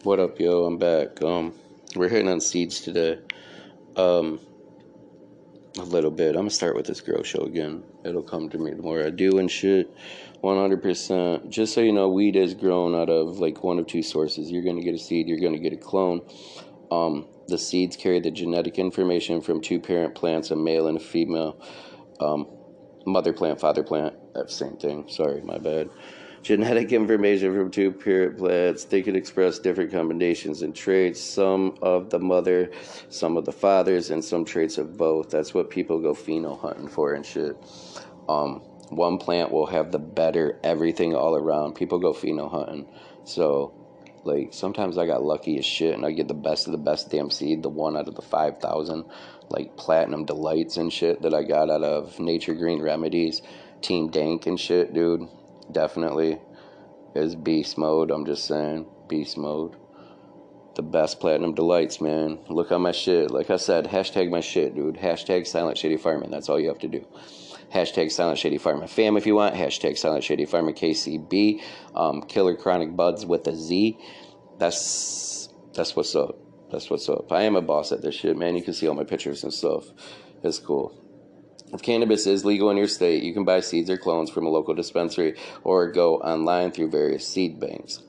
What up, yo? I'm back. We're hitting on seeds today. Um, a little bit. I'm gonna start with this grow show again. It'll come to me the more I do and shit. 100%. Just so you know, weed is grown out of like one of two sources. You're gonna get a seed. You're gonna get a clone. The seeds carry the genetic information from two parent plants, a male and a female. Um, Mother plant, father plant. That's the same thing. Sorry, my bad. Genetic information from two parent plants. They can express different combinations and traits. Some of the mother, some of the fathers, and some traits of both. That's what people go pheno hunting for and shit. One plant will have the better everything all around. People go pheno hunting. So, like, sometimes I got lucky as shit and I get the best of the best damn seed, the one out of the 5,000, like Platinum Delights and shit that I got out of Nature Green Remedies, Team Dank and shit, dude. Definitely is beast mode. I'm just saying, beast mode. The best Platinum Delights, man. Look on my shit. Like I said, hashtag my shit, dude. Hashtag Silent Shady Farming. That's all you have to do. Hashtag Silent Shady Farming fam if you want. Hashtag Silent Shady Farming KCB. Killer Chronic Buds with a Z. That's what's up. That's what's up. I am a boss at this shit, man. You can see all my pictures and stuff. It's cool. If cannabis is legal in your state, you can buy seeds or clones from a local dispensary or go online through various seed banks.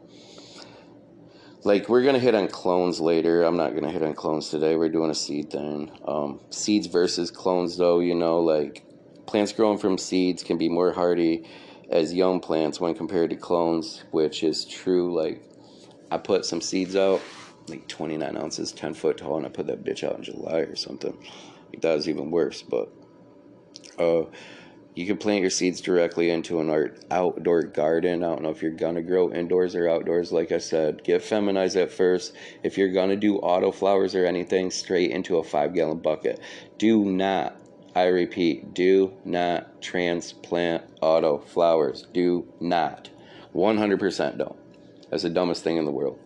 Like, we're going to hit on clones later. I'm not going to hit on clones today. We're doing a seed thing. Seeds versus clones, though, you know, like, plants growing from seeds can be more hardy as young plants when compared to clones, which is true. Like, I put some seeds out, like 29 ounces, 10 foot tall, and I put that bitch out in July or something. Like, that was even worse, but you can plant your seeds directly into an outdoor garden. I don't know if you're going to grow indoors or outdoors. Like I said, get feminized at first. If you're going to do auto flowers or anything, straight into a 5-gallon bucket. Do not, I repeat, do not transplant auto flowers. Do not. 100% don't. That's the dumbest thing in the world.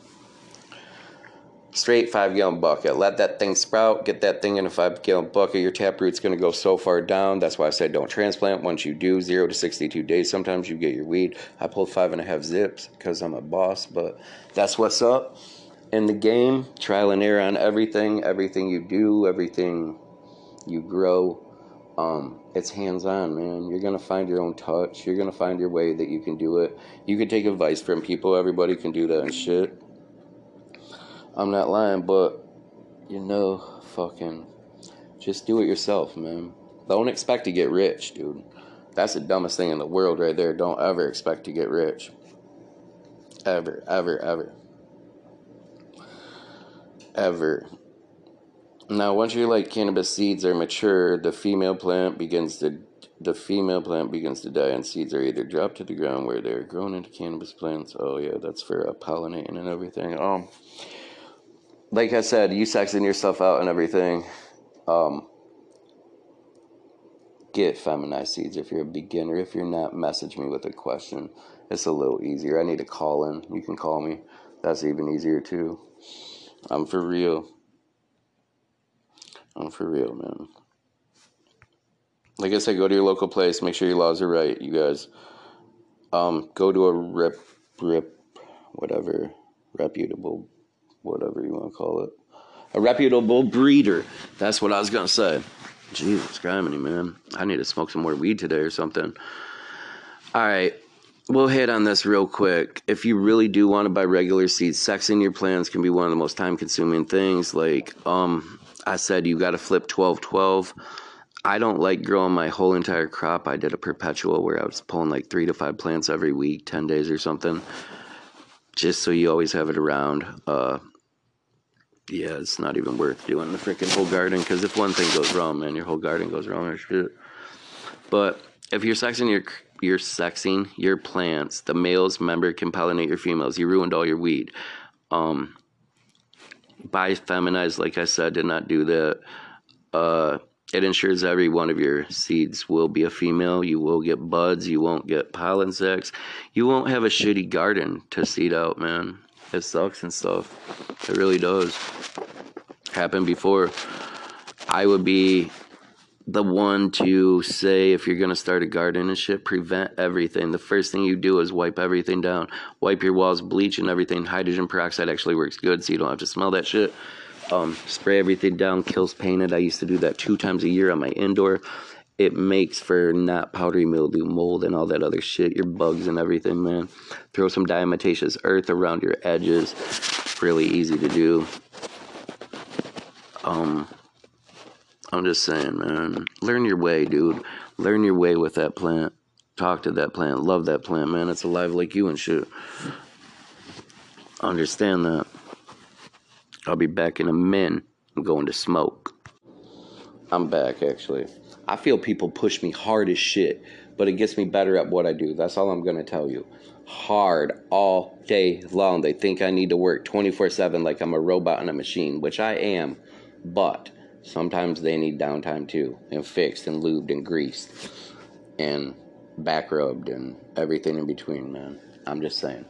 Straight 5-gallon bucket. Let that thing sprout. Get that thing in a 5-gallon bucket. Your taproot's going to go so far down. That's why I said don't transplant. Once you do, 0 to 62 days, sometimes you get your weed. I pulled 5.5 zips because I'm a boss, but that's what's up in the game. Trial and error on everything. Everything you do, everything you grow. It's hands-on, man. You're going to find your own touch. You're going to find your way that you can do it. You can take advice from people. Everybody can do that and shit. I'm not lying, but, you know, fucking, just do it yourself, man. Don't expect to get rich, dude. That's the dumbest thing in the world right there. Don't ever expect to get rich. Ever, ever, ever. Ever. Now, once your, like, cannabis seeds are mature, the female plant begins to die, and seeds are either dropped to the ground where they're grown into cannabis plants. Oh, yeah, that's for pollinating and everything. Like I said, you sexing yourself out and everything. Get feminized seeds if you're a beginner. If you're not, message me with a question. It's a little easier. I need to call in. You can call me. That's even easier too. I'm for real. I'm for real, man. Like I said, go to your local place. Make sure your laws are right, you guys. Go to a reputable, whatever you want to call it. A reputable breeder. That's what I was going to say. Jesus, criminy, man. I need to smoke some more weed today or something. All right. We'll hit on this real quick. If you really do want to buy regular seeds, sexing your plants can be one of the most time-consuming things. Like, I said, you got to flip 12-12. I don't like growing my whole entire crop. I did a perpetual where I was pulling like 3 to 5 plants every week, 10 days or something, just so you always have it around. Yeah, it's not even worth doing the freaking whole garden, because if one thing goes wrong, man, your whole garden goes wrong or shit. But if you're sexing your plants, the males, member, can pollinate your females. You ruined all your weed. Buy feminized, like I said, did not do that. It ensures every one of your seeds will be a female. You will get buds. You won't get pollen sacs. You won't have a shitty garden to seed out, man. It sucks and stuff. It really does. Happened before. I would be the one to say if you're going to start a garden and shit, prevent everything. The first thing you do is wipe everything down. Wipe your walls, bleach and everything. Hydrogen peroxide actually works good, so you don't have to smell that shit. Spray everything down, kills painted. I used to do that 2 times a year on my indoor. It makes for not powdery mildew, mold, and all that other shit. Your bugs and everything, man. Throw some diatomaceous earth around your edges. Really easy to do. I'm just saying, man. Learn your way, dude. Learn your way with that plant. Talk to that plant. Love that plant, man. It's alive like you and shit. Understand that. I'll be back in a minute. I'm going to smoke. I'm back, actually. I feel people push me hard as shit, but it gets me better at what I do. That's all I'm going to tell you. Hard all day long. They think I need to work 24/7 like I'm a robot and a machine, which I am, but sometimes they need downtime too, and fixed and lubed and greased and back rubbed and everything in between, man. I'm just saying.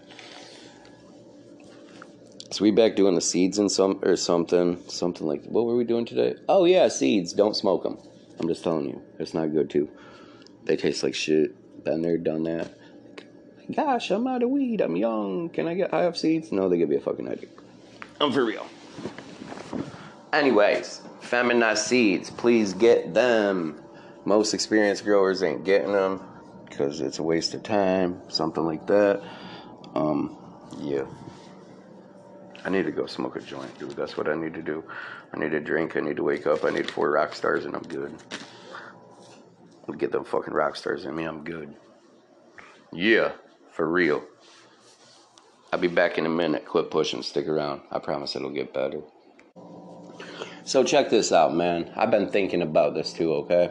So we back doing the seeds and something like, what were we doing today? Oh yeah, seeds. Don't smoke them. I'm just telling you, it's not good too. They taste like shit. Been there, done that. Gosh, I'm out of weed. I'm young. Can I have seeds? No, they give me a fucking idea. I'm for real. Anyways, feminized seeds, please get them. Most experienced growers ain't getting them because it's a waste of time, something like that. Yeah. I need to go smoke a joint, dude. That's what I need to do. I need to drink. I need to wake up. I need 4 rock stars, and I'm good. I'll get them fucking rock stars in me. I'm good. Yeah, for real. I'll be back in a minute. Quit pushing. Stick around. I promise it'll get better. So check this out, man. I've been thinking about this too, okay?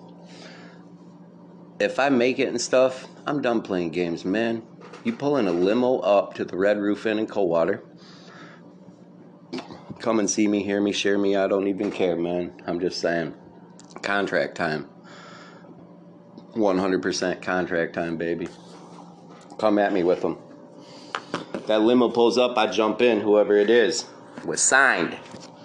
If I make it and stuff, I'm done playing games, man. You pulling a limo up to the Red Roof Inn in Coldwater. Come and see me, hear me, share me. I don't even care, man. I'm just saying. Contract time. 100% contract time, baby. Come at me with them. That limo pulls up, I jump in, whoever it is. Was signed.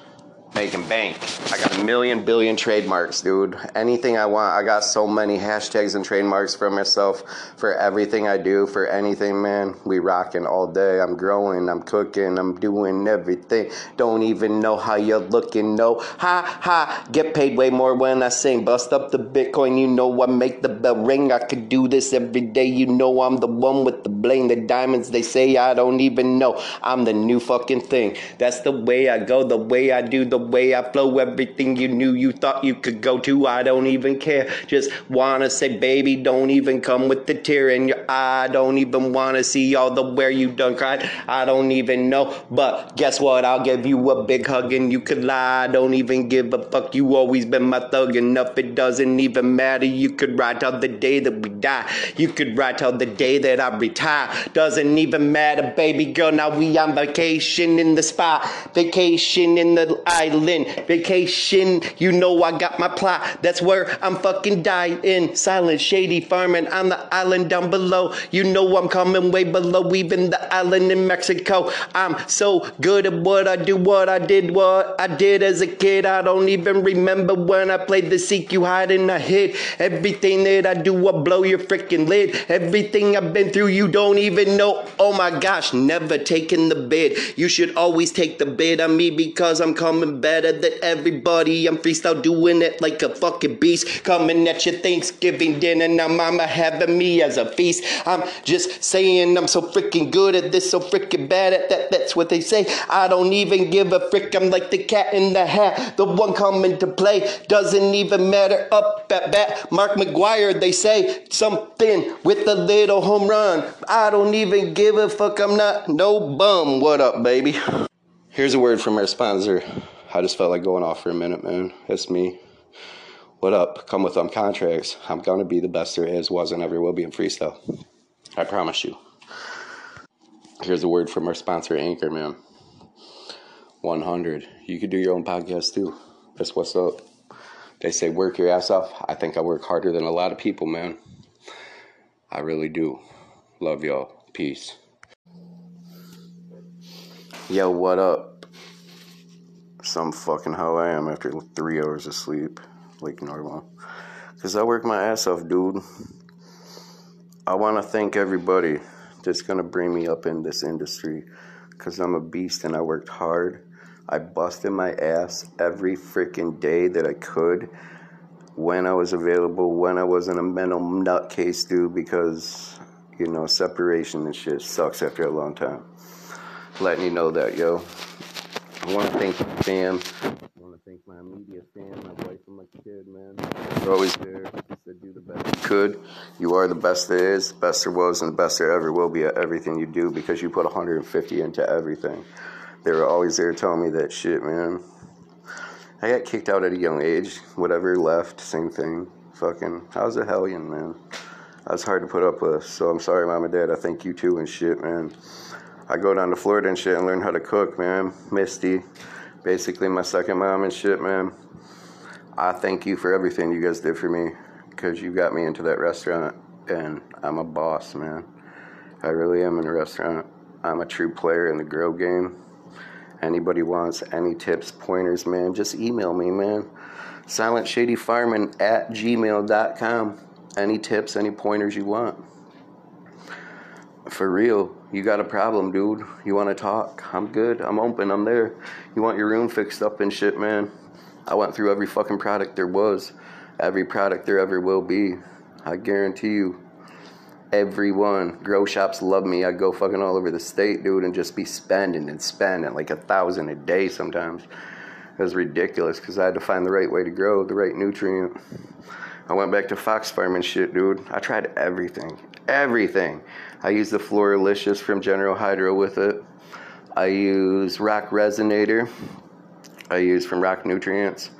Making bank. I got 1 billion trademarks, dude. Anything I want. I got so many hashtags and trademarks for myself, for everything I do, for anything, man. We rocking all day. I'm growing, I'm cooking, I'm doing everything. Don't even know how you're looking, no. Ha, ha. Get paid way more when I sing. Bust up the Bitcoin, you know I make the bell ring. I could do this every day, you know I'm the one with the bling. The diamonds, they say I don't even know. I'm the new fucking thing. That's the way I go, the way I do, the way I flow, everything you knew you thought you could go to. I don't even care. Just wanna say, baby, don't even come with the tear in your eye. Don't even wanna see all the where you done cried. I don't even know, but guess what? I'll give you a big hug and you could lie. I don't even give a fuck. You always been my thug enough. It doesn't even matter. You could ride till the day that we die. You could ride till the day that I retire. Doesn't even matter, baby girl. Now we on vacation in the spot. Vacation in the island. Vacation, you know I got my plot. That's where I'm fucking dying. Silent, shady farming on the island down below. You know I'm coming way below even the island in Mexico. I'm so good at what I do, what I did as a kid. I don't even remember when I played the seek you hide and I hid. Everything that I do, I blow your freaking lid. Everything I've been through, you don't even know. Oh my gosh, never taking the bid. You should always take the bid on me because I'm coming better than everybody. I'm freestyle doing it like a fucking beast. Coming at your Thanksgiving dinner. Now mama having me as a feast. I'm just saying I'm so freaking good at this, so freaking bad at that. That's what they say. I don't even give a frick. I'm like the cat in the hat. The one coming to play. Doesn't even matter. Up at bat. Mark McGuire, they say. Something with a little home run. I don't even give a fuck. I'm not no bum. What up, baby? Here's a word from our sponsor. I just felt like going off for a minute, man. It's me. What up? Come with them contracts. I'm going to be the best there is, was, and ever will be in freestyle. I promise you. Here's a word from our sponsor, Anchor, man. 100. You could do your own podcast, too. That's what's up. They say work your ass off. I think I work harder than a lot of people, man. I really do. Love y'all. Peace. Yo, what up? Some fucking how I am after 3 hours of sleep. like normal. Because I work my ass off, dude. I want to thank everybody that's going to bring me up in this industry. Because I'm a beast and I worked hard. I busted my ass every freaking day that I could. When I was available, when I wasn't a mental nutcase, dude. Because, separation and shit sucks after a long time. Letting you know that, yo. I want to thank my fam. I want to thank my immediate fam, my wife and my kid, man. They're always there. They said do the best you could. You are the best there is, best there was, and the best there ever will be at everything you do because you put 150 into everything. They were always there telling me that shit, man. I got kicked out at a young age. Whatever, left, same thing. Fucking, I was a hellion, man. I was hard to put up with. So I'm sorry, Mom and Dad. I thank you too and shit, man. I go down to Florida and shit and learn how to cook, man. Misty, basically my second mom and shit, man. I thank you for everything you guys did for me because you got me into that restaurant and I'm a boss, man. I really am in a restaurant. I'm a true player in the grill game. Anybody wants any tips, pointers, man, just email me, man. SilentShadyFireman@gmail.com. Any tips, any pointers you want. For real, you got a problem, dude. You want to talk? I'm good. I'm open. I'm there. You want your room fixed up and shit, man? I went through every fucking product there was. Every product there ever will be. I guarantee you. Everyone. Grow shops love me. I go fucking all over the state, dude, and just be spending like $1,000 a day sometimes. It was ridiculous because I had to find the right way to grow, the right nutrient. I went back to Fox Farm and shit, dude. I tried everything. Everything. I used the Floralicious from General Hydro with it. I use Rock Resonator. I use from Rock Nutrients.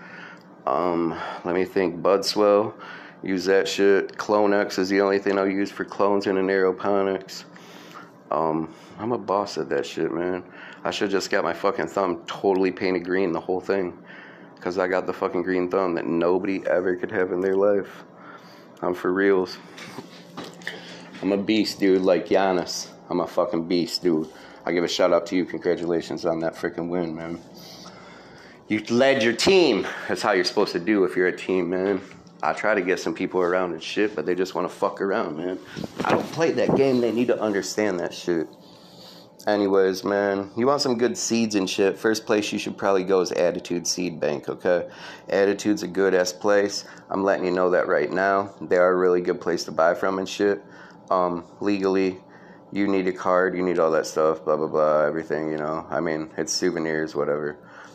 Let me think. Budswell. Use that shit. Clonex is the only thing I'll use for clones in an aeroponics. I'm a boss at that shit, man. I should just got my fucking thumb totally painted green, the whole thing. Because I got the fucking green thumb that nobody ever could have in their life. I'm for reals. I'm a beast, dude, like Giannis. I'm a fucking beast, dude. I give a shout out to you. Congratulations on that freaking win, man. You led your team. That's how you're supposed to do if you're a team, man. I try to get some people around and shit, but they just want to fuck around, man. I don't play that game. They need to understand that shit. Anyways, man, you want some good seeds and shit, first place you should probably go is Attitude Seed Bank, okay? Attitude's a good-ass place. I'm letting you know that right now. They are a really good place to buy from and shit. Legally, you need a card, you need all that stuff, blah, blah, blah, everything, I mean, it's souvenirs, whatever.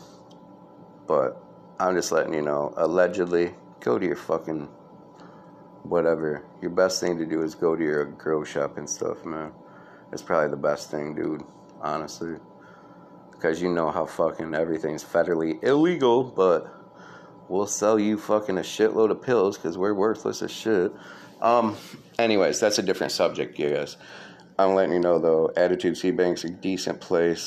But I'm just letting you know, allegedly, go to your fucking whatever. Your best thing to do is go to your grow shop and stuff, man. It's probably the best thing, dude, honestly. Because you know how fucking everything's federally illegal, but we'll sell you fucking a shitload of pills because we're worthless as shit. Anyways, that's a different subject, you guys. I'm letting you know, though, Attitude Seed Bank's a decent place.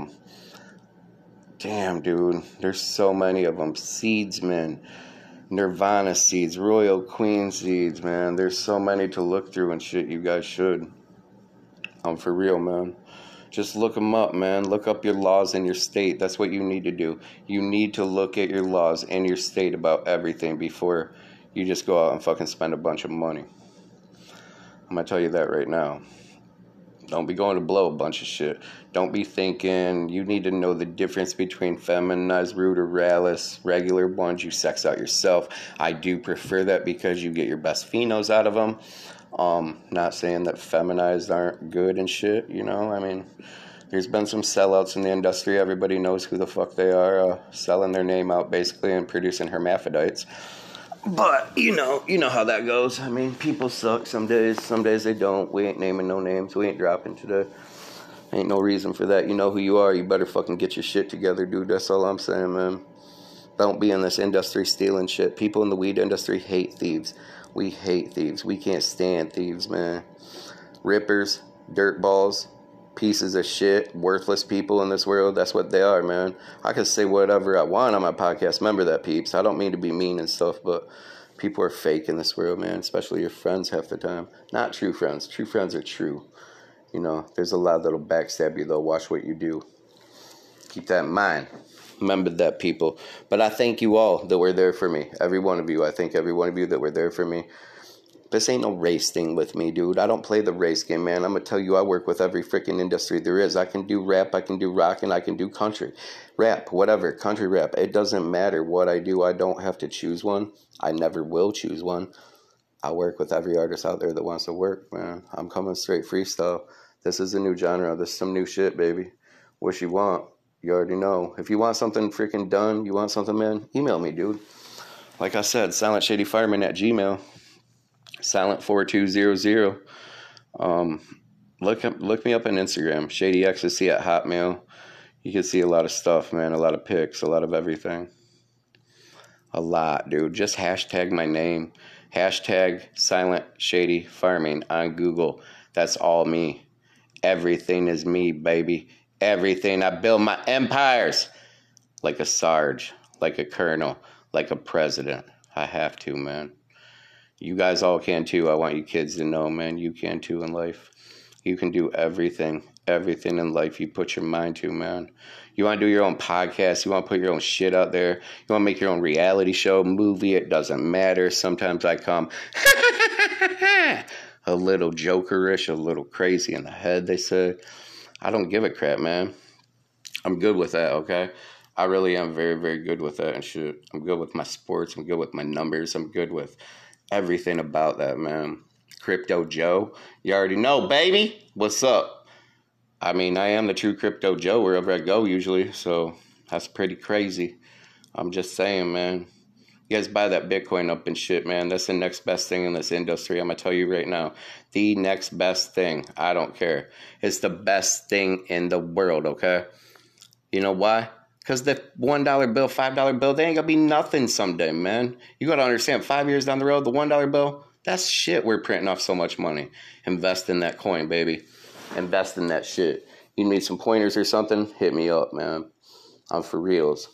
Damn, dude, there's so many of them. Seedsman, Nirvana seeds, Royal Queen seeds, man. There's so many to look through and shit. You guys should. For real, man. Just look them up, man. Look up your laws in your state. That's what you need to do. You need to look at your laws in your state about everything before you just go out and fucking spend a bunch of money. I'm going to tell you that right now. Don't be going to blow a bunch of shit. Don't be thinking you need to know the difference between feminized ruderalis, regular ones. You sex out yourself. I do prefer that because you get your best phenos out of them. Not saying that feminized aren't good and shit, I mean, there's been some sellouts in the industry. Everybody knows who the fuck they are, selling their name out basically and producing hermaphrodites. But, you know how that goes. I mean, people suck some days they don't. We ain't naming no names. We ain't dropping today. Ain't no reason for that. You know who you are. You better fucking get your shit together, dude. That's all I'm saying, man. Don't be in this industry stealing shit. People in the weed industry hate thieves. We hate thieves. We can't stand thieves, man. Rippers, dirtballs, pieces of shit, worthless people in this world. That's what they are, man. I can say whatever I want on my podcast. Remember that, peeps. I don't mean to be mean and stuff, but people are fake in this world, man. Especially your friends half the time. Not true friends. True friends are true. There's a lot that'll backstab you, though. Watch what you do. Keep that in mind. Remember that, people. But I thank you all that were there for me. Every one of you. I thank every one of you that were there for me. This ain't no race thing with me, dude. I don't play the race game, man. I'm going to tell you, I work with every freaking industry there is. I can do rap, I can do rock, and I can do country. Rap, whatever, country rap. It doesn't matter what I do. I don't have to choose one. I never will choose one. I work with every artist out there that wants to work, man. I'm coming straight freestyle. This is a new genre. This is some new shit, baby. What you want, you already know. If you want something freaking done, you want something, man, email me, dude. Like I said, silentshadyfireman@gmail.com. Silent4200. Look me up on Instagram, Shady Ecstasy at Hotmail. You can see a lot of stuff, man. A lot of pics, a lot of everything. A lot, dude. Just hashtag my name. Hashtag Silent Shady Farming on Google. That's all me. Everything is me, baby. Everything. I build my empires like a Sarge, like a colonel, like a president. I have to, man. You guys all can too. I want you kids to know, man, you can too in life. You can do everything in life you put your mind to, man. You want to do your own podcast. You want to put your own shit out there. You want to make your own reality show, movie. It doesn't matter. Sometimes I come a little jokerish, a little crazy in the head, they said. I don't give a crap, man. I'm good with that, okay? I really am very, very good with that and shit. I'm good with my sports. I'm good with my numbers. I'm good with everything about that, man. Crypto Joe, you already know, baby. What's up? I mean, I am the true Crypto Joe wherever I go usually, so that's pretty crazy. I'm just saying, man. You guys buy that Bitcoin up and shit, man. That's the next best thing in this industry. I'm going to tell you right now. The next best thing. I don't care. It's the best thing in the world, okay? You know why? Because the $1 bill, $5 bill, they ain't going to be nothing someday, man. You got to understand, 5 years down the road, the $1 bill, that's shit. We're printing off so much money. Invest in that coin, baby. Invest in that shit. You need some pointers or something? Hit me up, man. I'm for reals.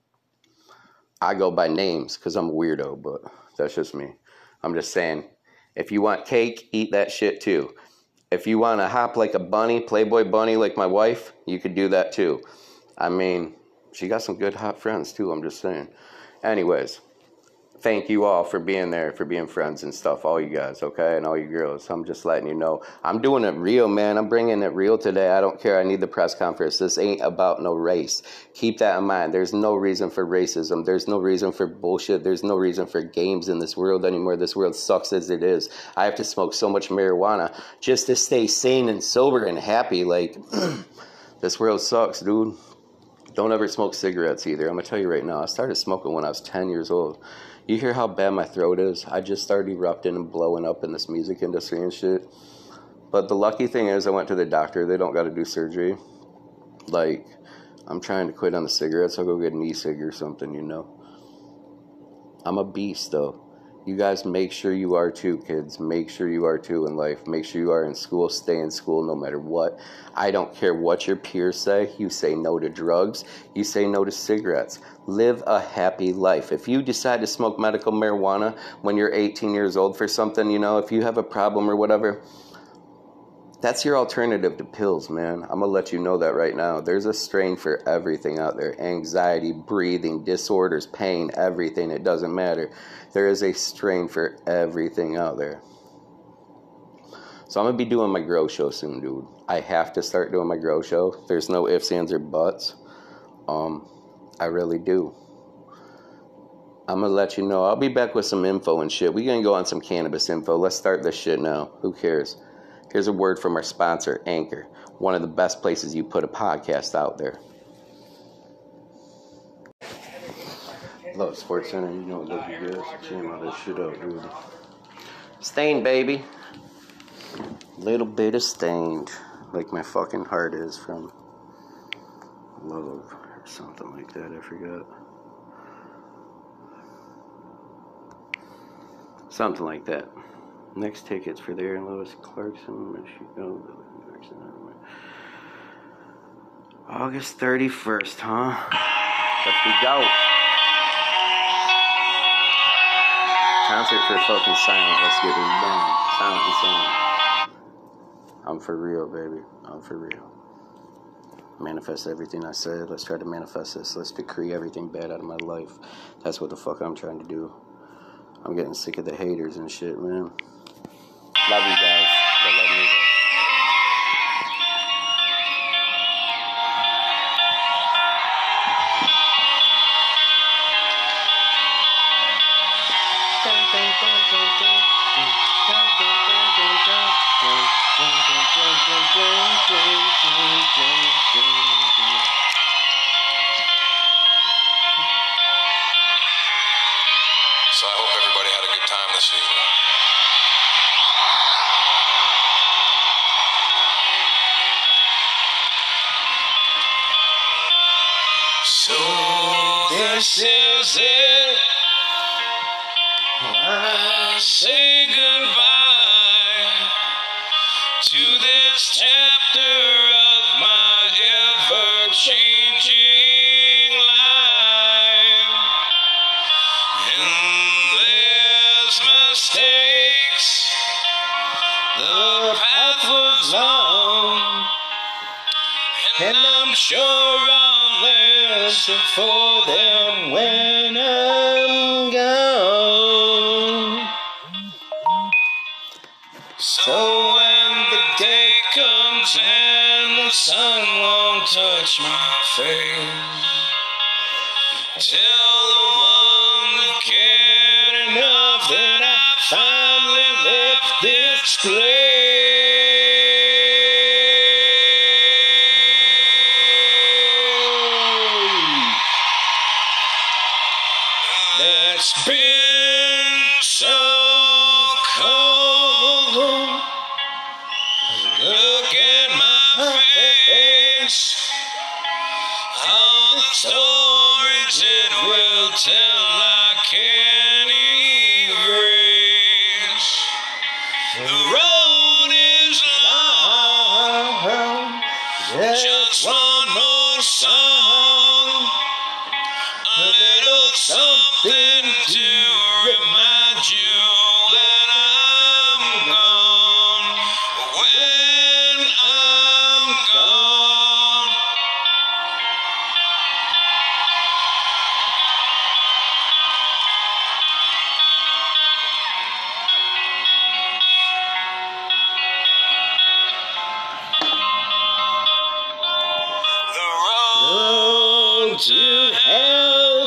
I go by names because I'm a weirdo, but that's just me. I'm just saying, if you want cake, eat that shit too. If you want to hop like a bunny, Playboy bunny like my wife, you could do that too. I mean, she got some good hot friends too, I'm just saying. Anyways, thank you all for being there, for being friends and stuff, all you guys, okay, and all you girls. I'm just letting you know. I'm doing it real, man. I'm bringing it real today. I don't care. I need the press conference. This ain't about no race. Keep that in mind. There's no reason for racism. There's no reason for bullshit. There's no reason for games in this world anymore. This world sucks as it is. I have to smoke so much marijuana just to stay sane and sober and happy. Like, this world sucks, dude. Don't ever smoke cigarettes either. I'm going to tell you right now. I started smoking when I was 10 years old. You hear how bad my throat is? I just started erupting and blowing up in this music industry and shit. But the lucky thing is I went to the doctor. They don't got to do surgery. Like, I'm trying to quit on the cigarettes. I'll go get an e-cig or something, you know. I'm a beast, though. You guys make sure you are too, kids. Make sure you are too in life. Make sure you are in school. Stay in school no matter what. I don't care what your peers say. You say no to drugs. You say no to cigarettes. Live a happy life. If you decide to smoke medical marijuana when you're 18 years old for something, you know, if you have a problem or whatever, that's your alternative to pills, man. I'm going to let you know that right now. There's a strain for everything out there. Anxiety, breathing, disorders, pain, everything. It doesn't matter. There is a strain for everything out there. So I'm going to be doing my grow show soon, dude. I have to start doing my grow show. There's no ifs, ands, or buts. I really do. I'm going to let you know. I'll be back with some info and shit. We're going to go on some cannabis info. Let's start this shit now. Who cares? Here's a word from our sponsor, Anchor. One of the best places you put a podcast out there. Love Sports Center, you know, love you guys. Jam all this shit out, dude. Stained, baby. Little bit of stained. Like my fucking heart is from love or something like that. I forgot. Something like that. Next tickets for there in Lois Clarkson, Michigan. August 31st, huh? Let's go. Concert for fucking Silent. Let's get it done. Silent and Silent. I'm for real, baby. I'm for real. manifest everything I said. Let's try to manifest this. Let's decree everything bad out of my life. That's what the fuck I'm trying to do. I'm getting sick of the haters and shit, man. Love you guys. But love me. So I hope everybody had a good time this evening. So this is it. I say goodbye to this chapter of my ever-changing life. And there's mistakes. The path was long, and I'm sure I'll listen for them when I'm gone. So when the day comes and the sun won't touch my face, tell the one that cared enough that I finally left this place. That's been so cold. Look at my face. All the stories it will tell I can't erase. The road is long. Just one more song. A little something to remind you when I'm gone. When I'm gone. The road to hell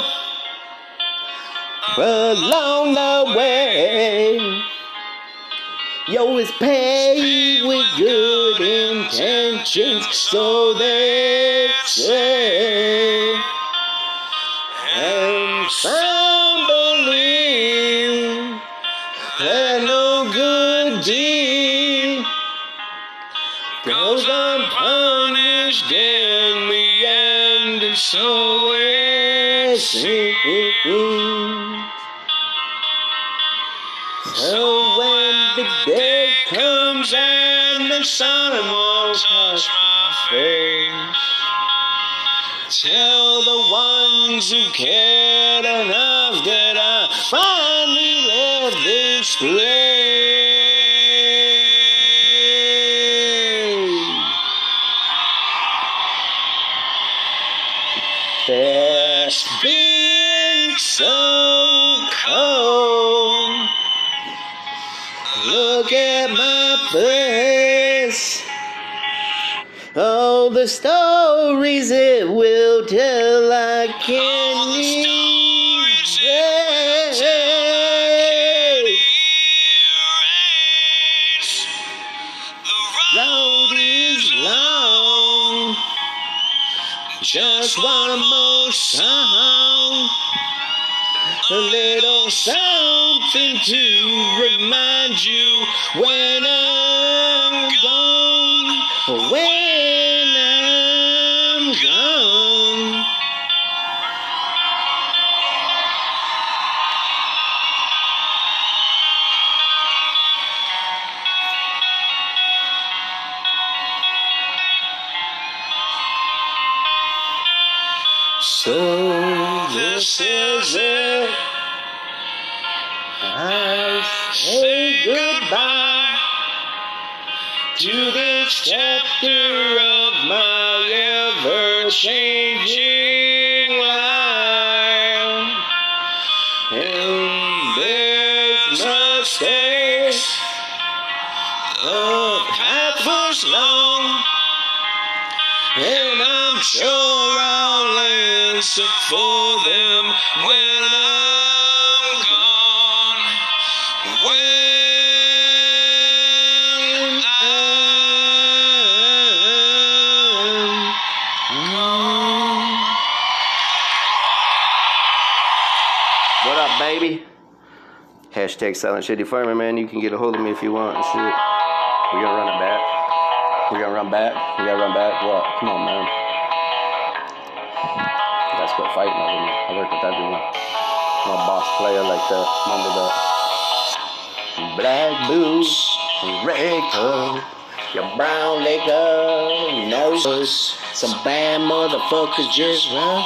along the way, yo, it's paved with good intentions, so they say. And some believe that no good deed goes unpunished in the end, and so it seems. So when the day comes and the sun won't touch my face, tell the ones who cared enough that I finally left this place. That's been so cold. Look at my face. All the stories it will tell I can't erase. The road is long. Just one more song. A little something to remind you when I'm gone. When I'm gone. So this is it. I say goodbye to this chapter of my changing life. And there's mistakes. The path was long, and I'm sure I'll answer for them when I'm gone. When I'm gone. What up, baby? Hashtag Silent Shitty Farmer, man. You can get a hold of me if you want and shit. We gonna run it back. We gotta run back. We gotta run back. What? Come on, man. You guys quit fighting over me. I work with everyone. I'm a boss player like that. Remember that. Black boots, red coat, your brown liquor, nose. Some bad motherfuckers just run.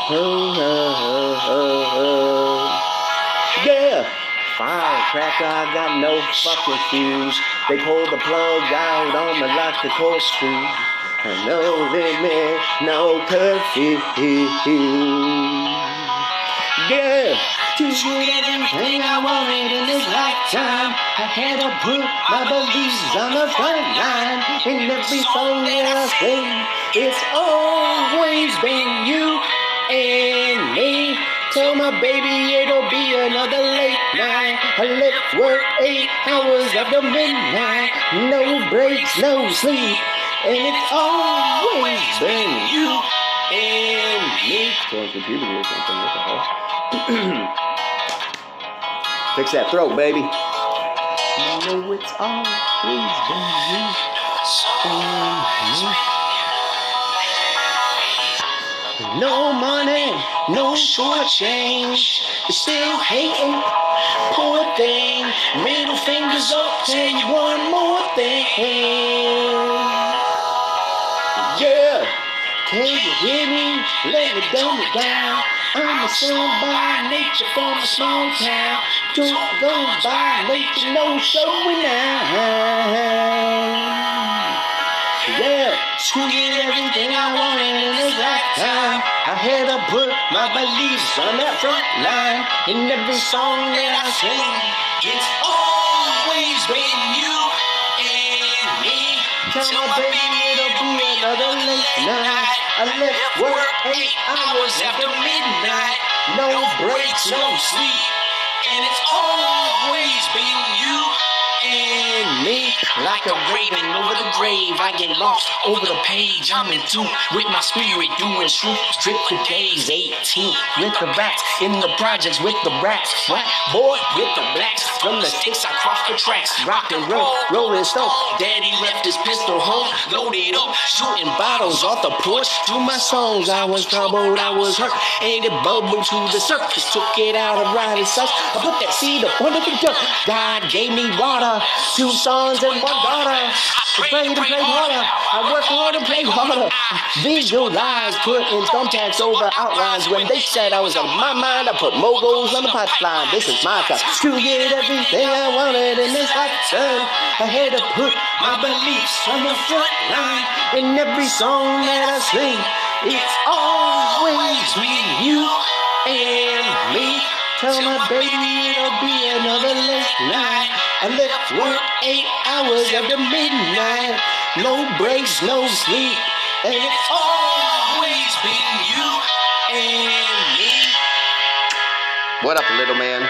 Yeah. Firecracker, I got no fucking fuse. They pulled the plug out on me like the corkscrew. No limit, no curfew. Yeah, to get everything I wanted in this lifetime, I had to put my beliefs on the front line. In every song that I sing, it's always been you and me. Tell my baby it'll be another late night. I left work 8 hours after midnight. No breaks, no sleep. And it's always been you and me. Going to puberty or something, what the hell? Fix that throat, baby. I know it's always been you and me. No money, no short change. You're still hating, poor thing. Middle fingers up, tell you one more thing. Yeah, can you hear me? Let me dumb it down. I'm a son by nature from a small town. Don't go by nature, no showing now. Yeah, to get everything I wanted in this lifetime, I had to put my beliefs on that front line. In every song that I sing, it's always been you and me. Tell my baby it'll be another late night. I left work 8 hours after midnight. No breaks, no sleep, and it's always been you and me. Like a raven over the grave, I get lost over the page. I'm in tune with my spirit, doing truth. Triple days, 18 with the rats in the projects with the rats. Black boy with the blacks. From the sticks, I cross the tracks. Rock and roll, rolling stone. Daddy left his pistol home, loaded up, shooting bottles off the porch. To my songs, I was troubled, I was hurt, and it bubbled to the surface. Took it out of riding such. I put that seed up under the dirt. God gave me water, 2 sons and 1 daughter. I prayed and played harder. I work hard and play harder. Visualize, put in thumbtacks over outlines. When they said I was out of my mind, I put moguls on the pipeline. This is my time to get everything I wanted in this lifetime. I had to put my beliefs on the front line. In every song that I sing, it's always been you and me. Tell my baby it'll be another late night. I left work 8 hours after midnight. No breaks, no sleep, and it's always been you and me. What up, little man?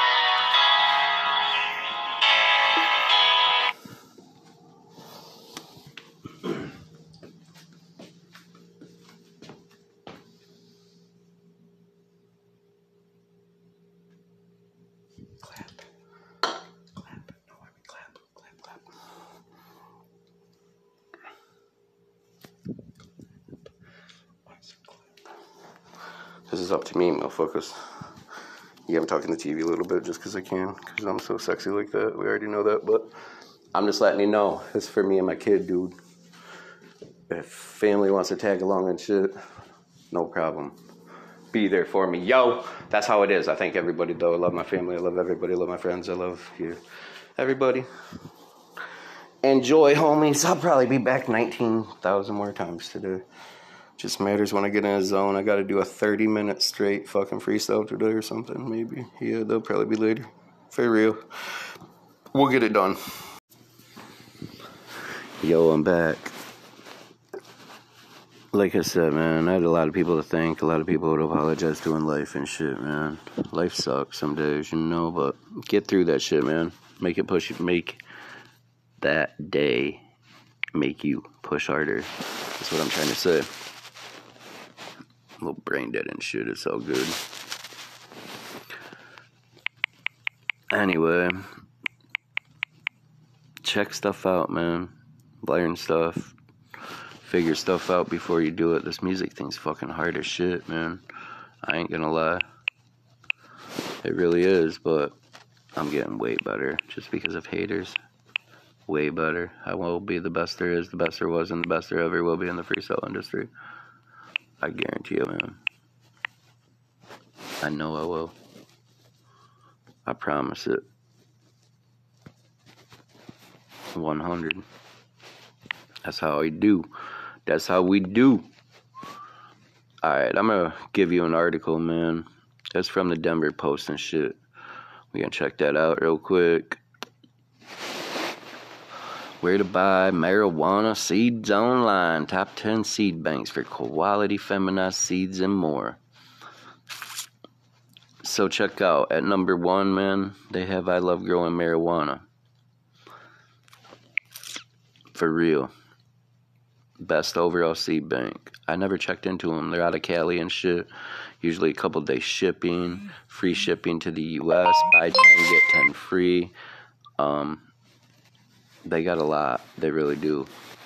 This is up to me, motherfuckers. Yeah, I'm talking to TV a little bit just because I can, because I'm so sexy like that. We already know that, but I'm just letting you know. It's for me and my kid, dude. If family wants to tag along and shit, no problem. Be there for me. Yo, that's how it is. I thank everybody, though. I love my family. I love everybody. I love my friends. I love you. Everybody. Enjoy, homies. I'll probably be back 19,000 more times today. Just matters when I get in a zone. I got to do a 30-minute straight fucking freestyle today or something, maybe. Yeah, they'll probably be later. For real. We'll get it done. Yo, I'm back. Like I said, man, I had a lot of people to thank. A lot of people would apologize to in life and shit, man. Life sucks some days, you know, but get through that shit, man. Make it push. Make that day make you push harder. That's what I'm trying to say. A little brain dead and shit. It's all good. Anyway, check stuff out, man. Learn stuff. Figure stuff out before you do it. This music thing's fucking hard as shit, man. I ain't gonna lie. It really is, but I'm getting way better just because of haters. Way better. I will be the best there is, the best there was, and the best there ever will be in the freestyle industry. I guarantee you, man. I know I will. I promise it. 100. That's how I do. That's how we do. Alright, I'm gonna give you an article, man. It's from the Denver Post and shit. We gonna check that out real quick. Where to buy marijuana seeds online. Top 10 seed banks for quality feminized seeds and more. So check out. At number 1, man, they have I Love Growing Marijuana. For real. Best overall seed bank. I never checked into them. They're out of Cali and shit. Usually a couple days shipping. Free shipping to the U.S. Buy 10, get 10 free. They got a lot. They really do.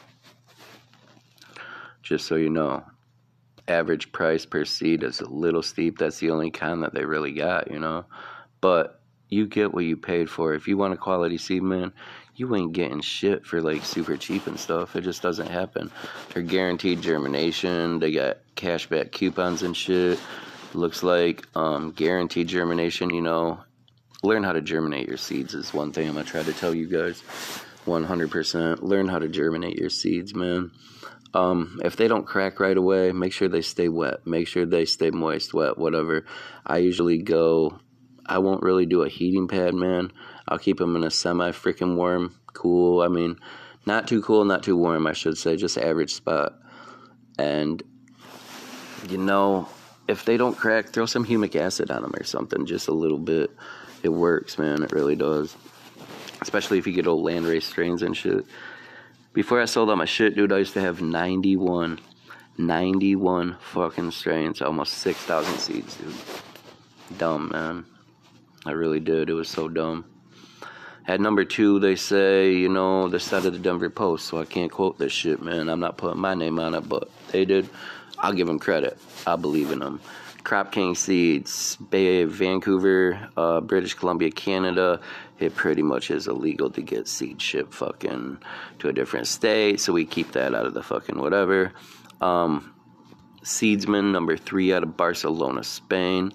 Just so you know. Average price per seed is a little steep. That's the only kind that they really got, you know. But you get what you paid for. If you want a quality seed, man, you ain't getting shit for like super cheap and stuff. It just doesn't happen. They're guaranteed germination. They got cashback coupons and shit. Looks like guaranteed germination, you know. Learn how to germinate your seeds is one thing I'm going to try to tell you guys. 100%. Learn how to germinate your seeds, man. If they don't crack right away, make sure they stay wet. Make sure they stay moist, wet, whatever. I usually go... I won't really do a heating pad, man. I'll keep them in a semi-freaking warm, cool. I mean, not too cool, not too warm, I should say. Just average spot. And, you know, if they don't crack, throw some humic acid on them or something. Just a little bit. It works, man. It really does. Especially if you get old landrace strains and shit. Before I sold all my shit, dude, I used to have 91 fucking strains. Almost 6,000 seeds, dude. Dumb, man. I really did. It was so dumb. At number 2, they say, you know, the side of the Denver Post, so I can't quote this shit, man. I'm not putting my name on it, but they did. I'll give them credit. I believe in them. Crop King Seeds, Vancouver, British Columbia, Canada. It pretty much is illegal to get seed shipped fucking to a different state, so we keep that out of the fucking whatever. Seedsman, number 3, out of Barcelona, Spain.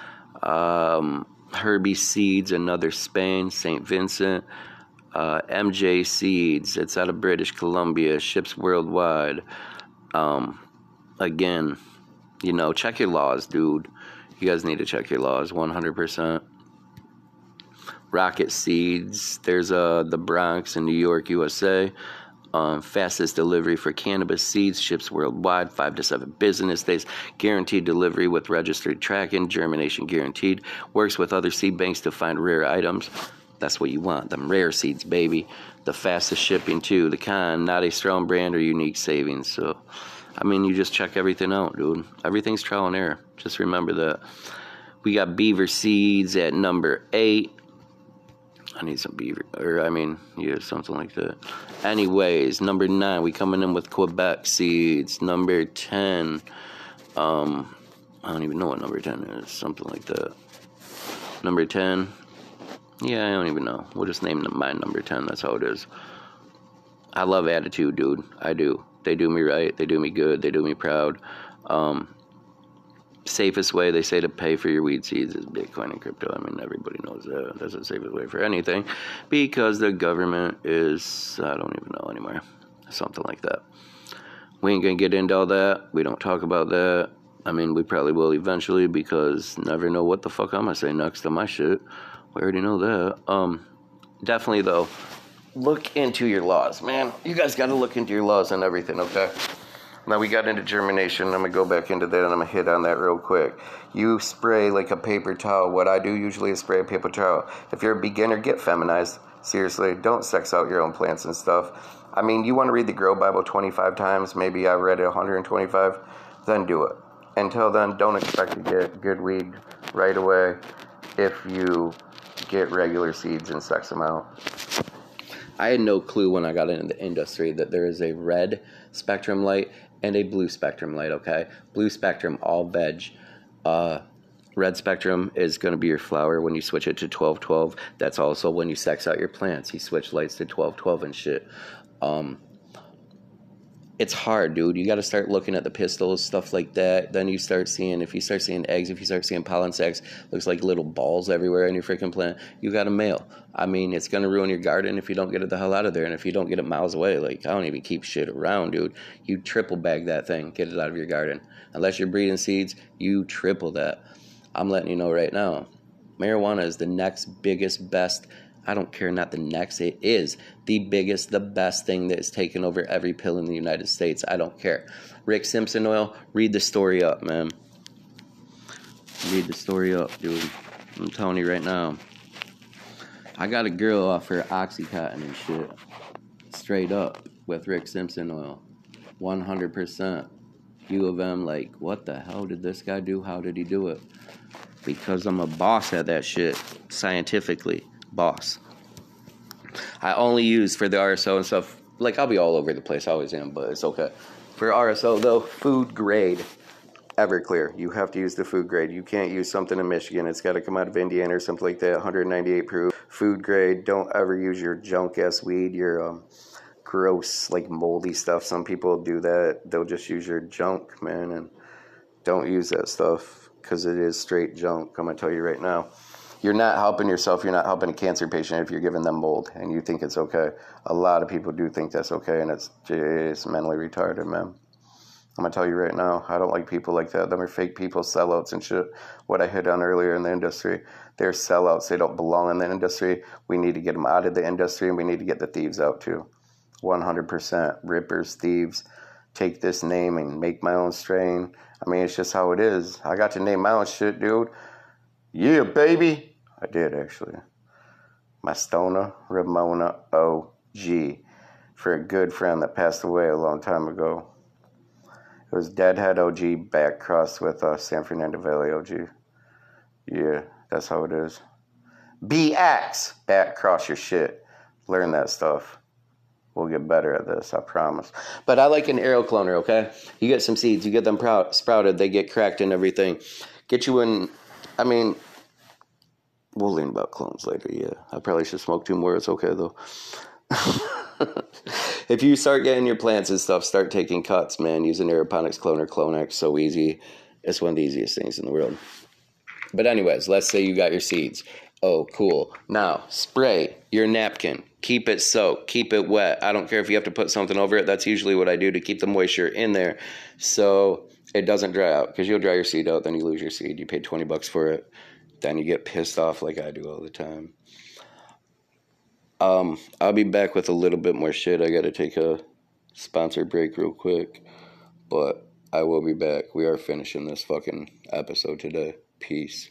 Herbie Seeds, another Spain, St. Vincent. MJ Seeds, it's out of British Columbia, ships worldwide. Again, you know, check your laws, dude. You guys need to check your laws, 100%. Rocket Seeds, there's the Bronx in New York, USA. Fastest delivery for cannabis seeds, ships worldwide, 5 to 7 business days. Guaranteed delivery with registered tracking, germination guaranteed. Works with other seed banks to find rare items. That's what you want, them rare seeds, baby. The fastest shipping too. The kind, not a strong brand or unique savings. So, I mean, you just check everything out, dude. Everything's trial and error. Just remember that. We got Beaver Seeds at number 8. I need some beaver, yeah, something like that. Anyways, number 9, we coming in with Quebec Seeds. Number 10, I don't even know what number 10 is, something like that. Number 10, yeah, I don't even know. We'll just name mine number 10, that's how it is. I love Attitude, dude, I do. They do me right, they do me good, they do me proud. Safest way, they say, to pay for your weed seeds is Bitcoin and crypto. I mean, everybody knows that. That's the safest way for anything. Because the government is, I don't even know anymore. Something like that. We ain't gonna get into all that. We don't talk about that. I mean, we probably will eventually because never know what the fuck I'm gonna say next on my shit. We already know that. Definitely though, look into your laws, man. You guys gotta look into your laws and everything, okay? Now we got into germination. I'm gonna go back into that and I'm gonna hit on that real quick. You spray like a paper towel. What I do usually is spray a paper towel. If you're a beginner, get feminized. Seriously, don't sex out your own plants and stuff. I mean, you want to read the Grow Bible 25 times. Maybe I've read it 125. Then do it. Until then, don't expect to get good weed right away if you get regular seeds and sex them out. I had no clue when I got into the industry that there is a red spectrum light and a blue spectrum light, okay? Blue spectrum, all veg. Red spectrum is going to be your flower when you switch it to 12-12. That's also when you sex out your plants. You switch lights to 12-12 and shit. It's hard, dude. You got to start looking at the pistils, stuff like that. Then you start seeing, if you start seeing eggs, if you start seeing pollen sacs, looks like little balls everywhere in your freaking plant, you got a male. I mean, it's going to ruin your garden if you don't get it the hell out of there. And if you don't get it miles away, like, I don't even keep shit around, dude. You triple bag that thing, get it out of your garden. Unless you're breeding seeds, you triple that. I'm letting you know right now. Marijuana is the next biggest, best, I don't care, not the next, it is the biggest, the best thing that is taken over every pill in the United States. I don't care. Rick Simpson oil, read the story up, man. Read the story up, dude. I'm telling you right now. I got a girl off her Oxycontin and shit. Straight up with Rick Simpson oil. 100%. U of M, like, what the hell did this guy do? How did he do it? Because I'm a boss at that shit, scientifically. Boss. I only use for the RSO and stuff, like, I'll be all over the place, I always am, but it's okay. For RSO though, food grade Everclear. You have to use the food grade. You can't use something in Michigan. It's got to come out of Indiana or something like that. 198 proof. Food grade. Don't ever use your junk ass weed, your gross, like, moldy stuff. Some people do that. They'll just use your junk, man, and don't use that stuff because it is straight junk. I'm gonna tell you right now. You're not helping yourself. You're not helping a cancer patient if you're giving them mold and you think it's okay. A lot of people do think that's okay, and it's just mentally retarded, man. I'm going to tell you right now, I don't like people like that. Them are fake people, sellouts and shit. What I hit on earlier in the industry, they're sellouts. They don't belong in the industry. We need to get them out of the industry, and we need to get the thieves out too. 100%. Rippers, thieves. Take this name and make my own strain. I mean, it's just how it is. I got to name my own shit, dude. Yeah, baby. I did, actually. My Stoner Ramona OG, for a good friend that passed away a long time ago. It was Deadhead OG back crossed with San Fernando Valley OG. Yeah, that's how it is. BX, back cross your shit. Learn that stuff. We'll get better at this, I promise. But I like an arrow cloner, okay? You get some seeds, you get them sprouted, they get cracked and everything. Get you in, I mean, we'll learn about clones later, yeah. I probably should smoke 2 more, it's okay though. If you start getting your plants and stuff, start taking cuts, man. Use an aeroponics cloner, Clonex, so easy. It's one of the easiest things in the world. But anyways, let's say you got your seeds. Oh, cool. Now, spray your napkin. Keep it soaked. Keep it wet. I don't care if you have to put something over it. That's usually what I do to keep the moisture in there so it doesn't dry out. Because you'll dry your seed out, then you lose your seed. You paid $20 for it. Then you get pissed off like I do all the time. I'll be back with a little bit more shit. I got to take a sponsor break real quick. But I will be back. We are finishing this fucking episode today. Peace.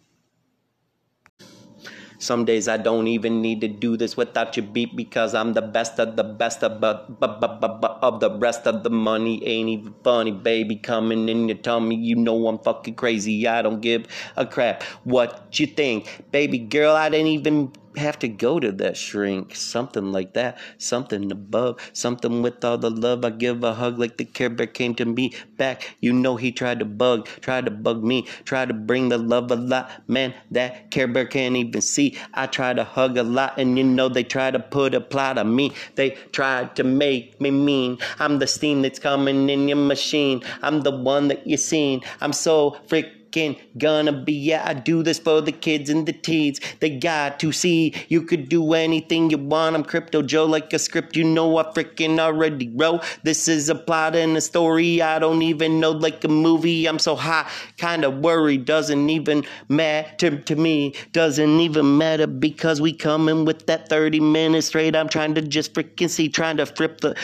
Some days I don't even need to do this without your beat because I'm the best of the best of the rest of the money ain't even funny, baby. Coming in your tummy, you know I'm fucking crazy. I don't give a crap what you think, baby girl. I didn't even have to go to that shrink, something like that, something above, something with all the love. I give a hug like the Care Bear came to me back. You know he tried to bug me, tried to bring the love a lot, man. That Care Bear can't even see. I try to hug a lot, and you know they try to put a plot on me. They tried to make me mean. I'm the steam that's coming in your machine. I'm the one that you're seeing. I'm so freaking freaking gonna be. Yeah, I do this for the kids and the teens. They got to see you could do anything you want. I'm Crypto Joe, like a script you know I freaking already wrote. This is a plot and a story I don't even know, like a movie. I'm so high, kinda worried. Doesn't even matter to me. Doesn't even matter because we coming with that 30 minutes straight. I'm trying to just freaking see, trying to flip the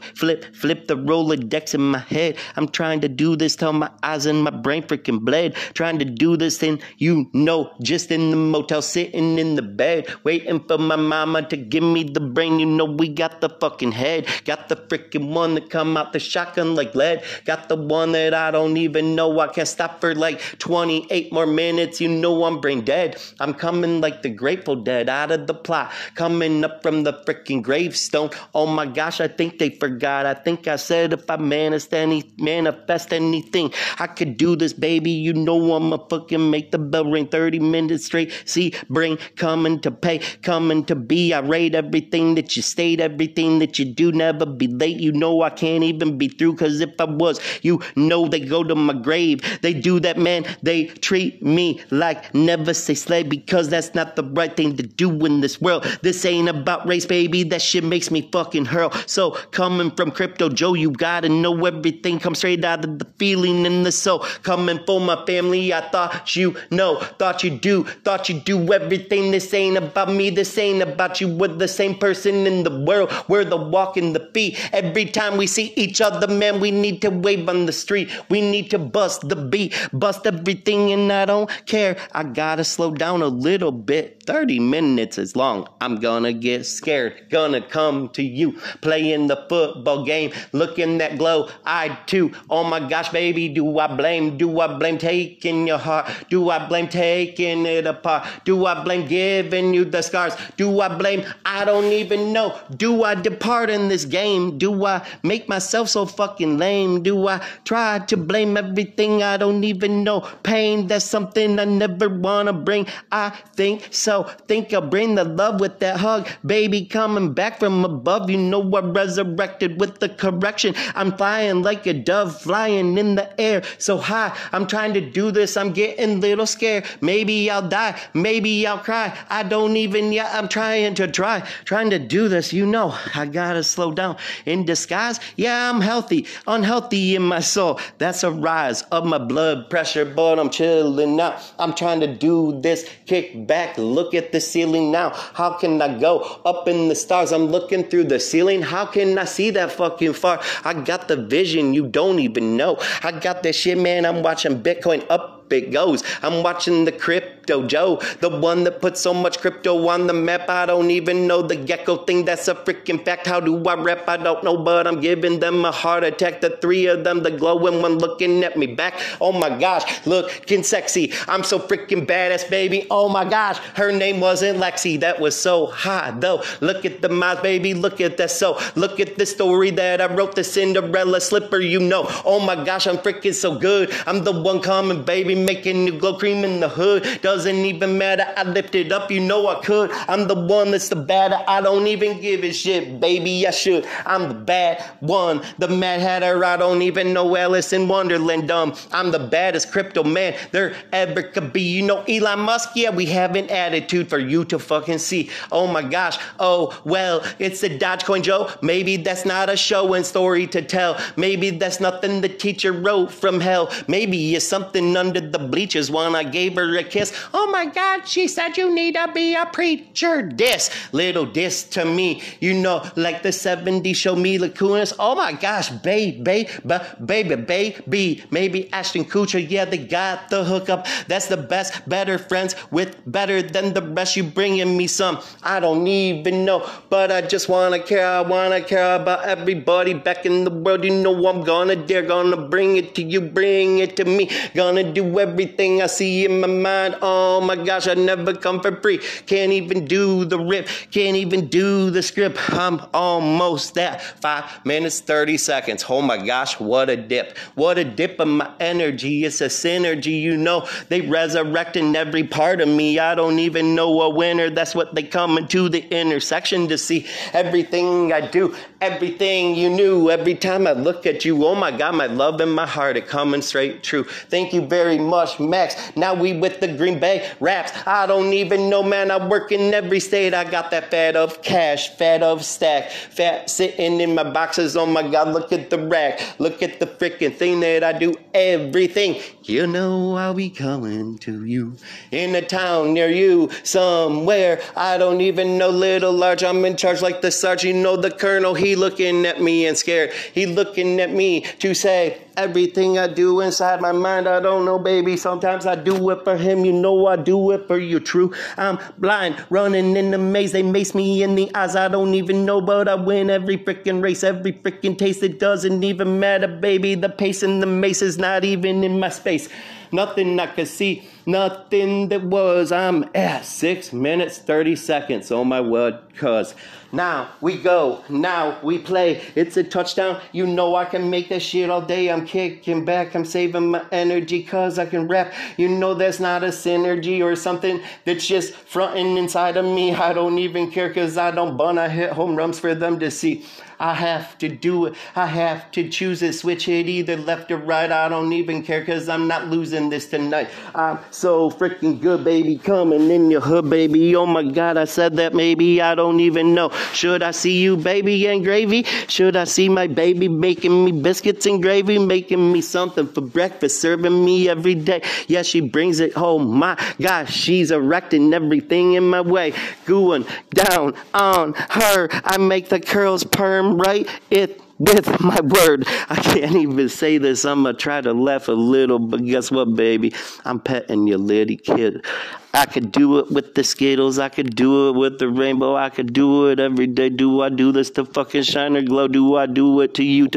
Rolodex in my head. I'm trying to do this till my eyes and my brain freaking bled. Trying to do this thing, you know, just in the motel, sitting in the bed, waiting for my mama to give me the brain. You know, we got the fucking head. Got the freaking one that come out the shotgun like lead. Got the one that I don't even know. I can't stop for like 28 more minutes. You know I'm brain dead. I'm coming like the Grateful Dead out of the plot. Coming up from the freaking gravestone. Oh my gosh, I think they forgot. I think I said if I manifest anything, I could do this, baby. You know I'ma fucking make the bell ring 30 minutes straight. See, bring, coming to pay, coming to be. I rate everything that you state, everything that you do. Never be late. You know I can't even be through, cause if I was, you know they go to my grave. They do that, man. They treat me like never say slave, because that's not the right thing to do in this world. This ain't about race, baby. That shit makes me fucking hurl. So coming from Crypto Joe, you gotta know everything comes straight out of the feeling in the soul. Coming for my family, I thought you know, thought you do everything. This ain't about me, this ain't about you. We're the same person in the world. We're the walk and the feet. Every time we see each other, man, we need to wave on the street. We need to bust the beat, bust everything, and I don't care. I gotta slow down a little bit. 30 minutes is long. I'm gonna get scared. Gonna come to you, playing the football game, looking that glow eyed too. Oh my gosh, baby, do I blame taking your heart? Do I blame taking it apart? Do I blame giving you the scars? Do I blame, I don't even know. Do I depart in this game? Do I make myself so fucking lame? Do I try to blame everything I don't even know? Pain, that's something I never wanna bring. I think so. Think I'll bring the love with that hug. Baby, coming back from above. You know I resurrected with the correction. I'm flying like a dove, flying in the air so high. I'm trying to do this. I'm getting a little scared. Maybe I'll die. Maybe I'll cry. I don't even, yeah, I'm trying to do this. You know, I gotta slow down. In disguise, yeah, I'm healthy, unhealthy in my soul. That's a rise of my blood pressure, but I'm chilling now. I'm trying to do this. Kick back, look at the ceiling now. How can I go up in the stars? I'm looking through the ceiling. How can I see that fucking far? I got the vision you don't even know. I got this shit, man. I'm watching Bitcoin up it goes. I'm watching the Crypto Joe, the one that puts so much crypto on the map. I don't even know the gecko thing. That's a freaking fact. How do I rap? I don't know, but I'm giving them a heart attack. The three of them, the glowing one looking at me back. Oh my gosh, looking sexy. I'm so freaking badass, baby. Oh my gosh, her name wasn't Lexi. That was so hot though. Look at the mouth, baby. Look at that. So look at the story that I wrote, the Cinderella slipper, you know. Oh my gosh, I'm freaking so good. I'm the one coming, baby, making you glow, cream in the hood. Doesn't even matter, I lift it up, you know I could. I'm the one that's the batter, I don't even give a shit, baby, I should. I'm the bad one, the Mad Hatter, I don't even know Alice in Wonderland, I'm the baddest crypto man there ever could be. You know Elon Musk, yeah, we have an attitude for you to fucking see. Oh my gosh, oh well, it's the Dogecoin Joe. Maybe that's not a show and story to tell. Maybe that's nothing the teacher wrote from hell. Maybe it's something under the bleachers when I gave her a kiss. Oh my God, she said you need to be a preacher. This little diss to me, you know, like the 70s show Mila Kunis. Oh my gosh, baby, maybe Ashton Kutcher. Yeah, they got the hookup. That's the best, better friends with better than the rest. You bringing me some, I don't even know, but I just wanna care. I wanna care about everybody back in the world. You know I'm gonna dare, gonna bring it to you, bring it to me. Gonna do everything I see in my mind. Oh my gosh, I never come for free. Can't even do the rip, can't even do the script. I'm almost at 5 minutes 30 seconds. Oh my gosh, what a dip. What a dip of my energy. It's a synergy, you know. They resurrecting every part of me. I don't even know a winner. That's what they come into the intersection to see. Everything I do, everything you knew. Every time I look at you, oh my God, my love and my heart are coming straight true. Thank you very much much max. Now we with the Green Bay Raps. I don't even know, man, I work in every state. I got that fat of cash, fat of stack, fat sitting in my boxes. Oh my God, look at the rack. Look at the freaking thing that I do everything. You know I'll be coming to you in a town near you somewhere. I don't even know, little large. I'm in charge like the sergeant. You know the colonel. He looking at me and scared. He looking at me to say everything I do inside my mind. I don't know, baby. Sometimes I do it for him. You know I do it for you. True. I'm blind, running in the maze. They mace me in the eyes. I don't even know, but I win every freaking race, every freaking taste. It doesn't even matter, baby. The pace and the mace is not even in my space. Nothing I could see, nothing that was. I'm at 6 minutes, 30 seconds. Oh my word, cuz. Now we go, now we play. It's a touchdown. You know I can make that shit all day. I'm kicking back, I'm saving my energy cuz I can rap. You know that's not a synergy or something that's just fronting inside of me. I don't even care cuz I don't bun. I hit home runs for them to see. I have to do it. I have to choose it. Switch it either left or right. I don't even care because I'm not losing this tonight. I'm so freaking good, baby. Coming in your hood, baby. Oh my God, I said that maybe. I don't even know. Should I see you, baby, and gravy? Should I see my baby making me biscuits and gravy? Making me something for breakfast. Serving me every day. Yeah, she brings it home. My gosh, she's erecting everything in my way. Going down on her. I make the curls perm. Right it with my word. I can't even say this. I'm gonna try to laugh a little, but guess what, baby? I'm petting your little kid. I could do it with the Skittles. I could do it with the rainbow. I could do it every day. Do I do this to fucking shine or glow? Do I do it to you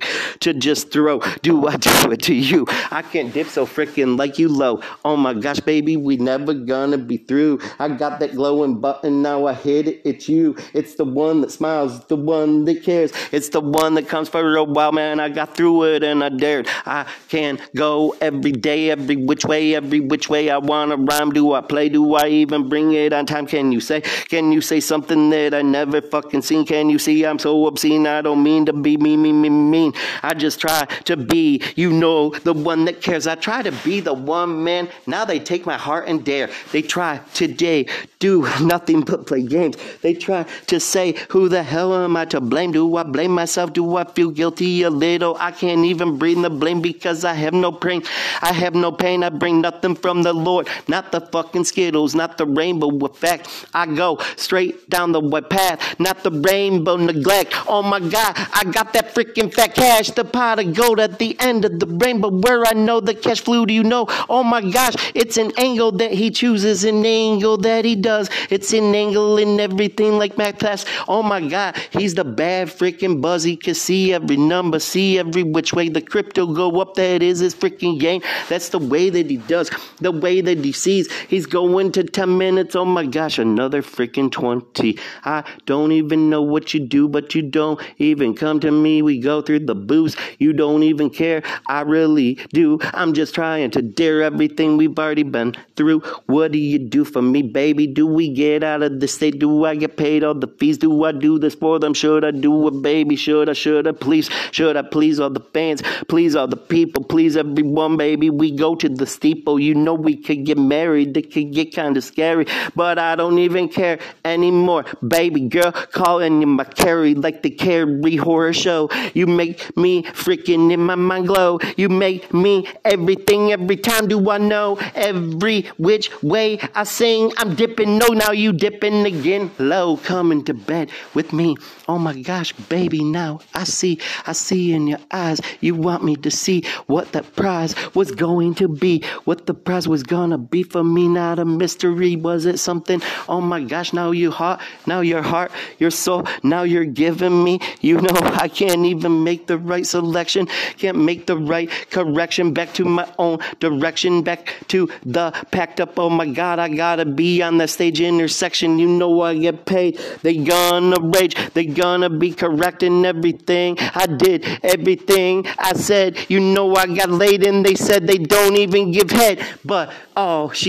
to just throw? Do I do it to you? I can't dip so freaking like you low. Oh my gosh, baby, we never gonna be through. I got that glowing button. Now I hit it. It's you. It's the one that smiles. It's the one that cares. It's the one that comes for a while, man. I got through it and I dared. I can go every day, every which way I wanna rhyme. Do I play? Do I even bring it on time? Can you say something that I never fucking seen? Can you see I'm so obscene? I don't mean to be mean. I just try to be, you know, the one that cares. I try to be the one, man. Now they take my heart and dare. They try today do nothing but play games. They try to say, who the hell am I to blame? Do I blame myself? Do I feel guilty a little? I can't even breathe the blame because I have no pain. I have no pain. I bring nothing from the Lord. Not the fucking Skittles, not the rainbow effect. I go straight down the white path, not the rainbow neglect. Oh my God, I got that freaking fat cash, the pot of gold at the end of the rainbow where I know the cash flew. Do you know? Oh my gosh, it's an angle that he chooses, an angle that he does. It's an angle in everything like Mac Pass. Oh my God, he's the bad freaking buzz. He can see every number, see every which way the crypto go up. That is his freaking game. That's the way that he does, the way that he sees. He's going to 10 minutes. Oh my gosh, another freaking 20. I don't even know what you do, but you don't even come to me. We go through the booze. You don't even care. I really do. I'm just trying to dare everything we've already been through. What do you do for me, baby? Do we get out of the state? Do I get paid all the fees? Do I do this for them? Should I do it, baby? Should I please? Should I please all the fans? Please all the people? Please everyone, baby? We go to the steeple. You know we could get married. It could get kind of scary, but I don't even care anymore. Baby girl, calling you my Carrie like the Carrie horror show. You make me freaking in my mind glow. You make me everything every time. Do I know every which way I sing? I'm dipping, no, now you dipping again low. Coming to bed with me. Oh my gosh, baby, now I see in your eyes. You want me to see what that prize was going to be, what the prize was gonna be for me. Not a mystery, was it something? Oh my gosh, now you hot, now your heart, your soul, now you're giving me. You know I can't even make the right selection, can't make the right correction. Back to my own direction, back to the packed up. Oh my God, I gotta be on the stage intersection. You know I get paid. They gonna rage, they gonna be correcting everything. I did everything I said. You know I got laid and they said they don't even give head, but oh, she did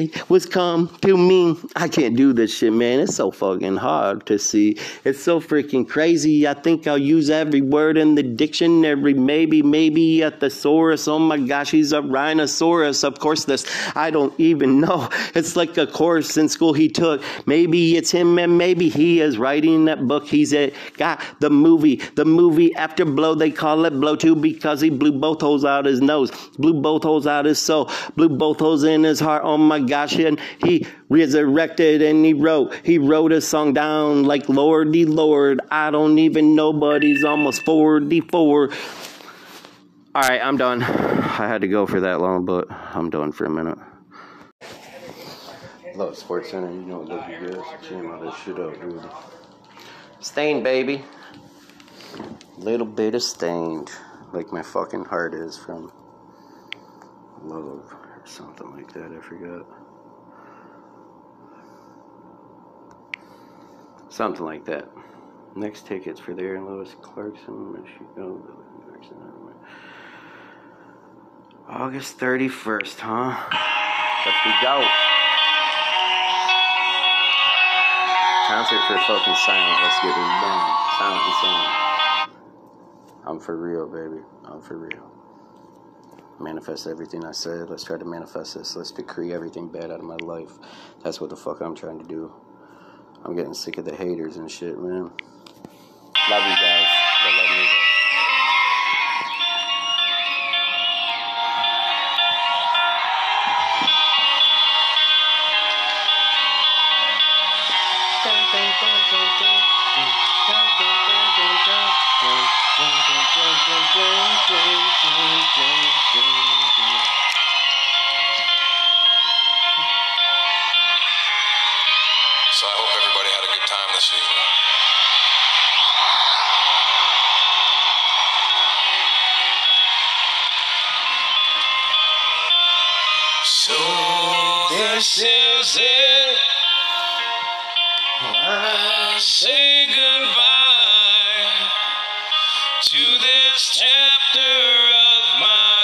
day was come to me. I can't do this shit, man. It's so fucking hard to see. It's so freaking crazy. I think I'll use every word in the dictionary. Maybe a thesaurus. Oh my gosh, he's a rhinoceros. Of course, this I don't even know. It's like a course in school he took. Maybe it's him and maybe he is writing that book. He's got the movie after Blow. They call it Blow 2 because he blew both holes out his nose, blew both holes out his soul, blew both holes in his heart. Oh my gosh, and he resurrected and he wrote a song down like Lordy Lord. I don't even know, but he's almost 44. All right, I'm done. I had to go for that long, but I'm done for a minute. Love Sports Center, you know, WGS, cheering all that shit out, dude. Stained, baby. Little bit of stained, like my fucking heart is from love or something like that. I forgot. Something like that. Next tickets for there in Lewis Clarkson, Michigan. August 31st, huh? Let's we go. Concert for fucking Silent. Let's get it done. Silent and Silent. I'm for real, baby. I'm for real. Manifest everything I said. Let's try to manifest this. Let's decree everything bad out of my life. That's what the fuck I'm trying to do. I'm getting sick of the haters and shit, man. Love you guys. But love me. So I hope everybody had a good time this evening. So this is it. I say goodbye to this chapter of my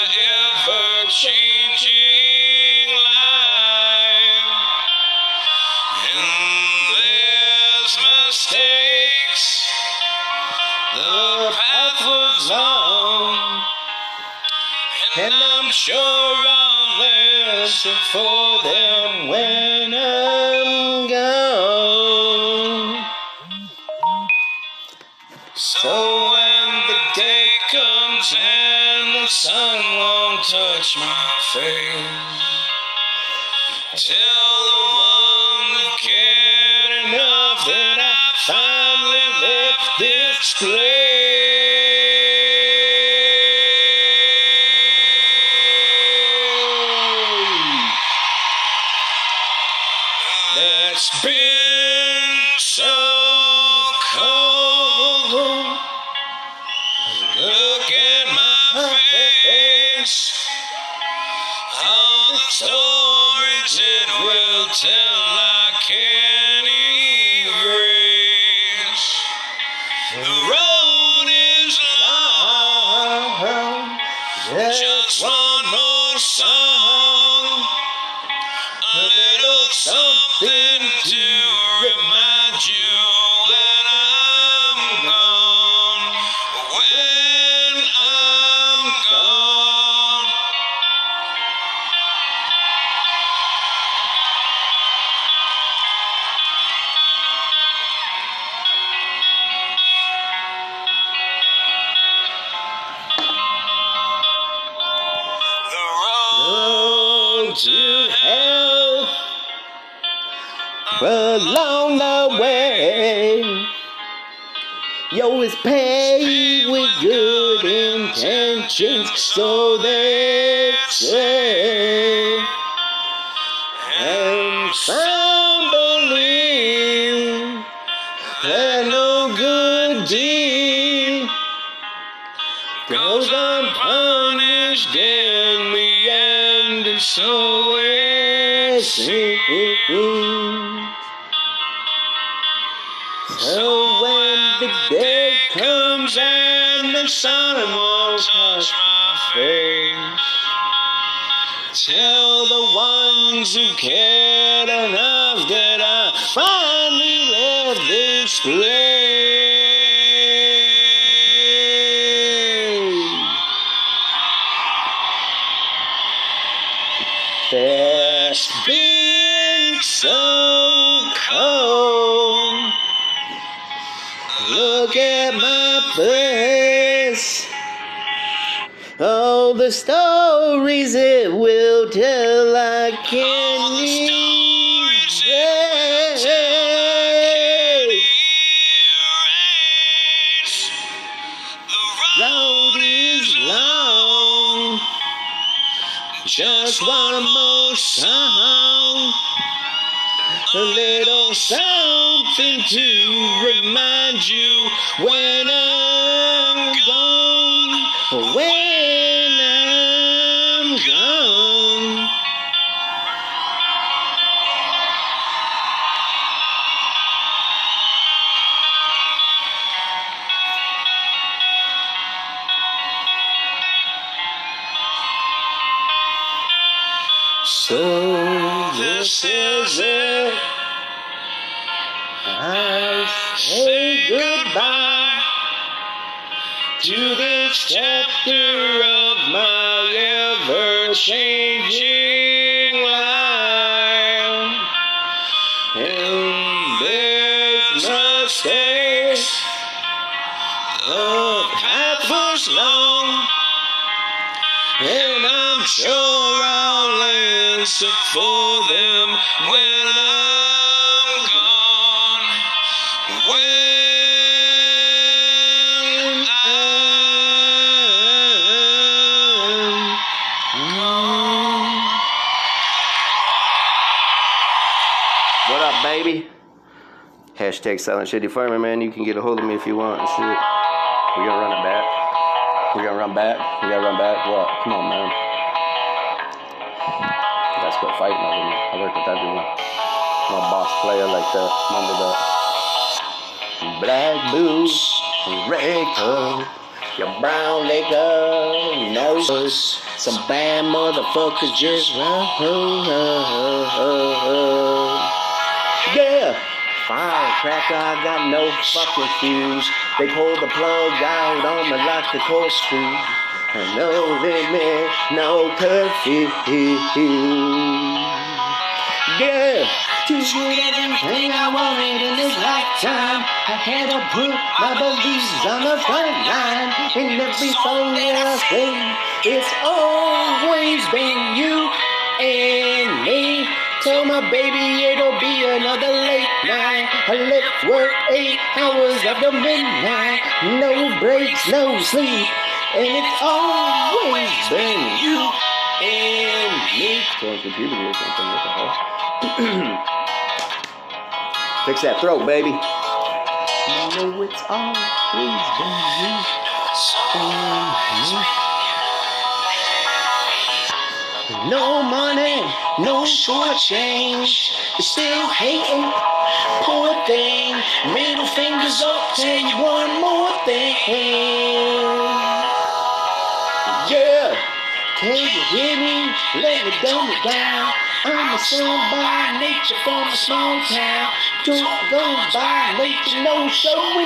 ever-changing life. And there's mistakes, the path was long, and I'm sure I'll listen for them when I'm gone. So when the day comes and the sun won't touch my face, tell the one that cared enough that I finally left this place. That's been so cold. Look at my face. All the stories it will tell I can't erase. The road is long. Just one more song. A little something to remind you that I'm gone. When I'm gone. The road to hell along the way, yo, it's paved with good intentions, so they say. And some believe that no good deed goes unpunished in the end, and so it seems. So when the day comes and the sun won't touch my face, Tell the ones who cared enough that I finally left this place. It's been so cold. Look at my face. All the stories it will tell, I can't erase. The road is long. Just one more song, a little something to remind you when I'm gone, when I'm gone. So this is it. I say goodbye to this chapter of my ever-changing life. And this mistake, the path was long, and I'm sure I'll answer for them when I'm gone, when I'm gone. What up, baby? Hashtag Silent Shady Farmer, man. You can get a hold of me if you want and shit. We gonna run it back. We gotta run back. We gotta run back. What? Come on, man. You guys quit fighting over me. I work with everyone. I'm a boss player like that. Remember that. Black boots, red coat, your brown liquor, nose. Some bad motherfuckers just run. Yeah. Firecracker, I got no fucking fuse. They pulled the plug out on me like the corkscrew. No limit, no curfew. Yeah, to get everything I wanted in this lifetime, I had to put my beliefs on the front line. In every song that I sing, it's always been you and me. Tell my baby it'll be another late night. I left work 8 hours after midnight. No breaks, no sleep, and it's always been you and me. So computer or something, what the hell? Fix that throat, baby. You know it's always been you and me. No money, no short change. You're still hating, poor thing. Middle fingers up, tell you one more thing. Yeah, can you hear me? Let me dumb it down. I'm a son by nature from a small town. Don't go by nature, no showing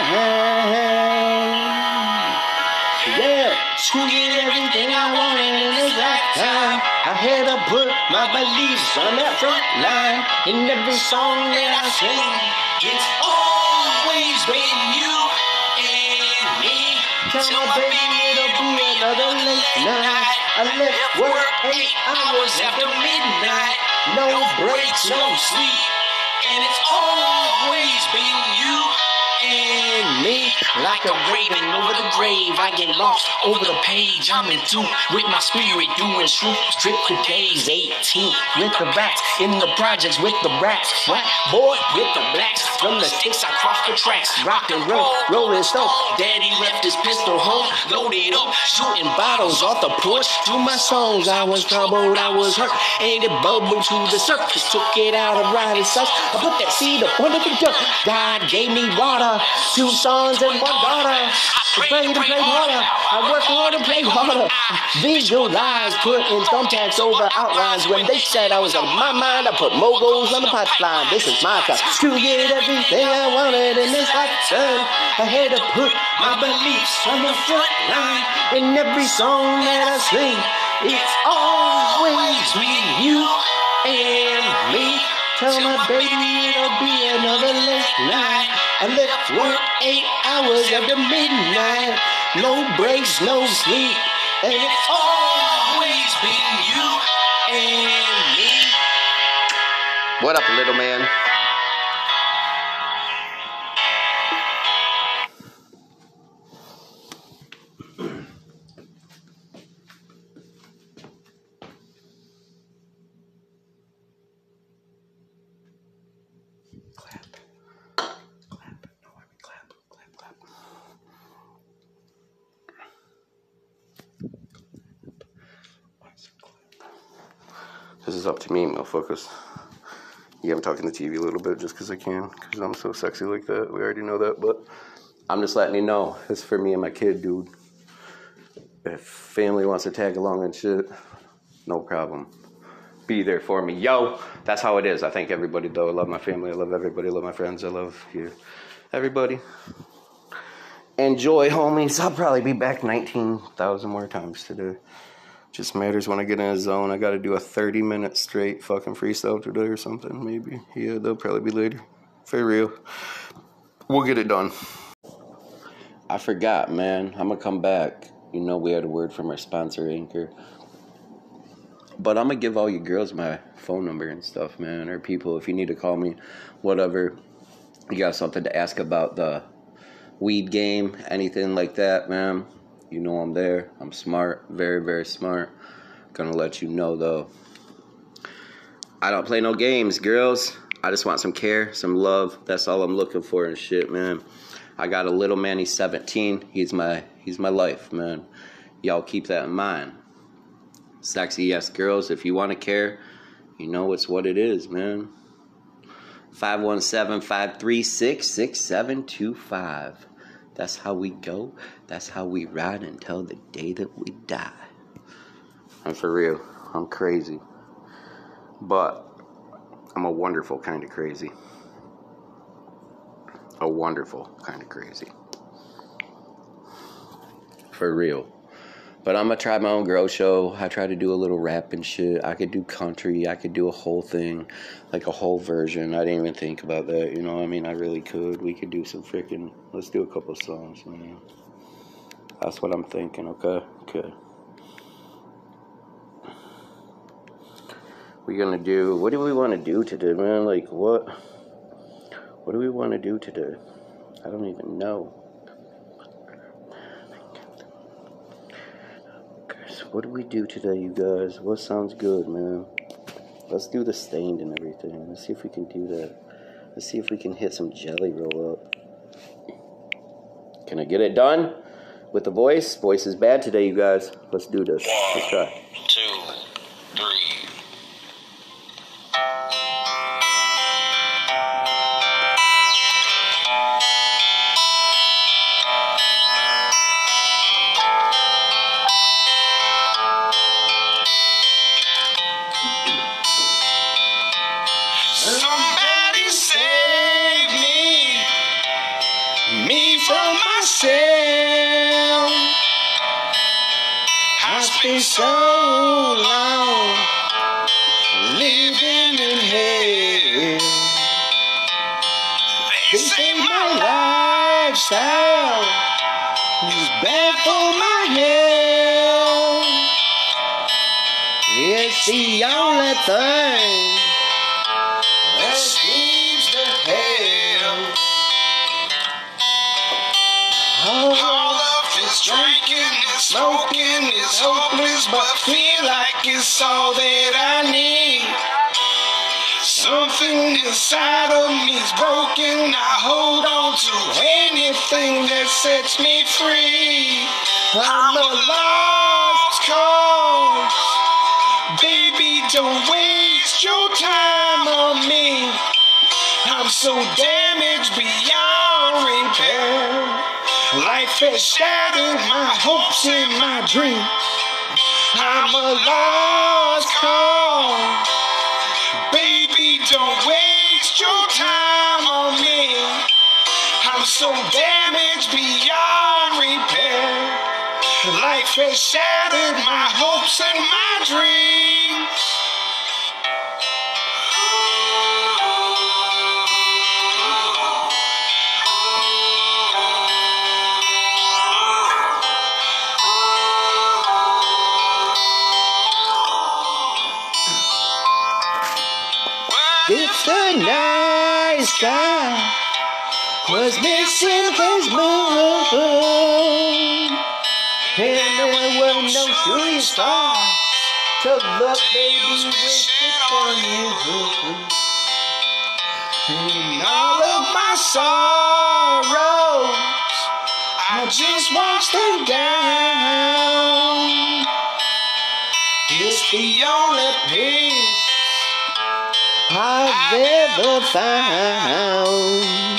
now. Yeah, to get everything I wanted in this lifetime, I had to put my beliefs on that front line. In every song that I sing, it's always been you and me. Tell my baby it'll be another late night. I left work 8 hours after midnight. No breaks, no sleep, and it's always been you and me. Like a raven over the grave, I get lost over the page. I'm in tune with my spirit, doing truth, strip for days. 18 with the rats, in the projects with the rats. White boy with the blacks. From the sticks, I crossed the tracks. Rock and roll, Rolling Stone. Daddy left his pistol home, loaded up, shooting bottles off the porch. To my songs, I was troubled, I was hurt. And it bubbled to the surface. Took it out of riding such. I put that seed up under the dirt. God gave me water. 2 sons and 1 daughter. I pray to play harder. I work hard and play harder. Visualize putting thumbtacks over outlines. When they said I was on my mind, I put moguls on the pipeline. This is my time to get everything I wanted in this lifetime. I had to put my beliefs on the front line. In every song that I sing, it's always me, you and me. Tell my baby it'll be another late night. I left work 8 hours after midnight. No breaks, no sleep. And it's always been you and me. What up, little man? This is up to me, motherfuckers. Yeah, I'm talking to TV a little bit just because I can, because I'm so sexy like that. We already know that, but I'm just letting you know. It's for me and my kid, dude. If family wants to tag along and shit, no problem. Be there for me. Yo, that's how it is. I thank everybody, though. I love my family. I love everybody. I love my friends. I love you. Everybody. Enjoy, homies. I'll probably be back 19,000 more times today. Just matters when I get in a zone. I gotta do a 30-minute straight fucking freestyle today or something, maybe. Yeah, they'll probably be later. For real. We'll get it done. I forgot, man. I'm gonna come back. You know we had a word from our sponsor, Anchor. But I'm gonna give all you girls my phone number and stuff, man. Or people, if you need to call me, whatever. You got something to ask about the weed game, anything like that, man. You know I'm there. I'm smart. Very, very smart. Gonna let you know, though. I don't play no games, girls. I just want some care, some love. That's all I'm looking for and shit, man. I got a little man. He's 17. He's my life, man. Y'all keep that in mind. Sexy, yes, girls. If you want to care, you know it's what it is, man. 517-536-6725. That's how we go. That's how we ride until the day that we die. And for real, I'm crazy. But I'm a wonderful kind of crazy. A wonderful kind of crazy. For real. But I'm going to try my own girl show. I try to do a little rap and shit. I could do country. I could do a whole thing. Like a whole version. I didn't even think about that. You know what I mean? I really could. We could do some freaking... Let's do a couple songs, man. That's what I'm thinking, okay? Okay. We're going to do... What do we want to do today, man? Like, what? What do we want to do today? I don't even know. What do we do today, you guys? What sounds good, man? Let's do the Stained and everything. Let's see if we can do that. Let's see if we can hit some Jelly Roll up. Can I get it done with the voice? Voice is bad today, you guys. Let's do this. Let's try. 1, 2, 3. Somebody save me from myself. I've been so long living in hell. They say my lifestyle is bad for my health. It's the only thing that seems to help. All of this drinking and smoking is hopeless, but feel like it's all that I need. Something Something inside of me's broken. I hold on to anything that sets me free. I'm a lost cause. Baby, don't waste your time on me. I'm so damaged beyond repair. Life has shattered my hopes and my dreams. I'm a lost cause. Baby, don't waste your time on me. I'm so damaged beyond repair. Life has shattered my hopes and my dreams. If the night sky was missing his moon, and there were no shooting stars to look, baby, wishing for you. And all of my sorrows, I just watched them down. It's the only peace I've ever found.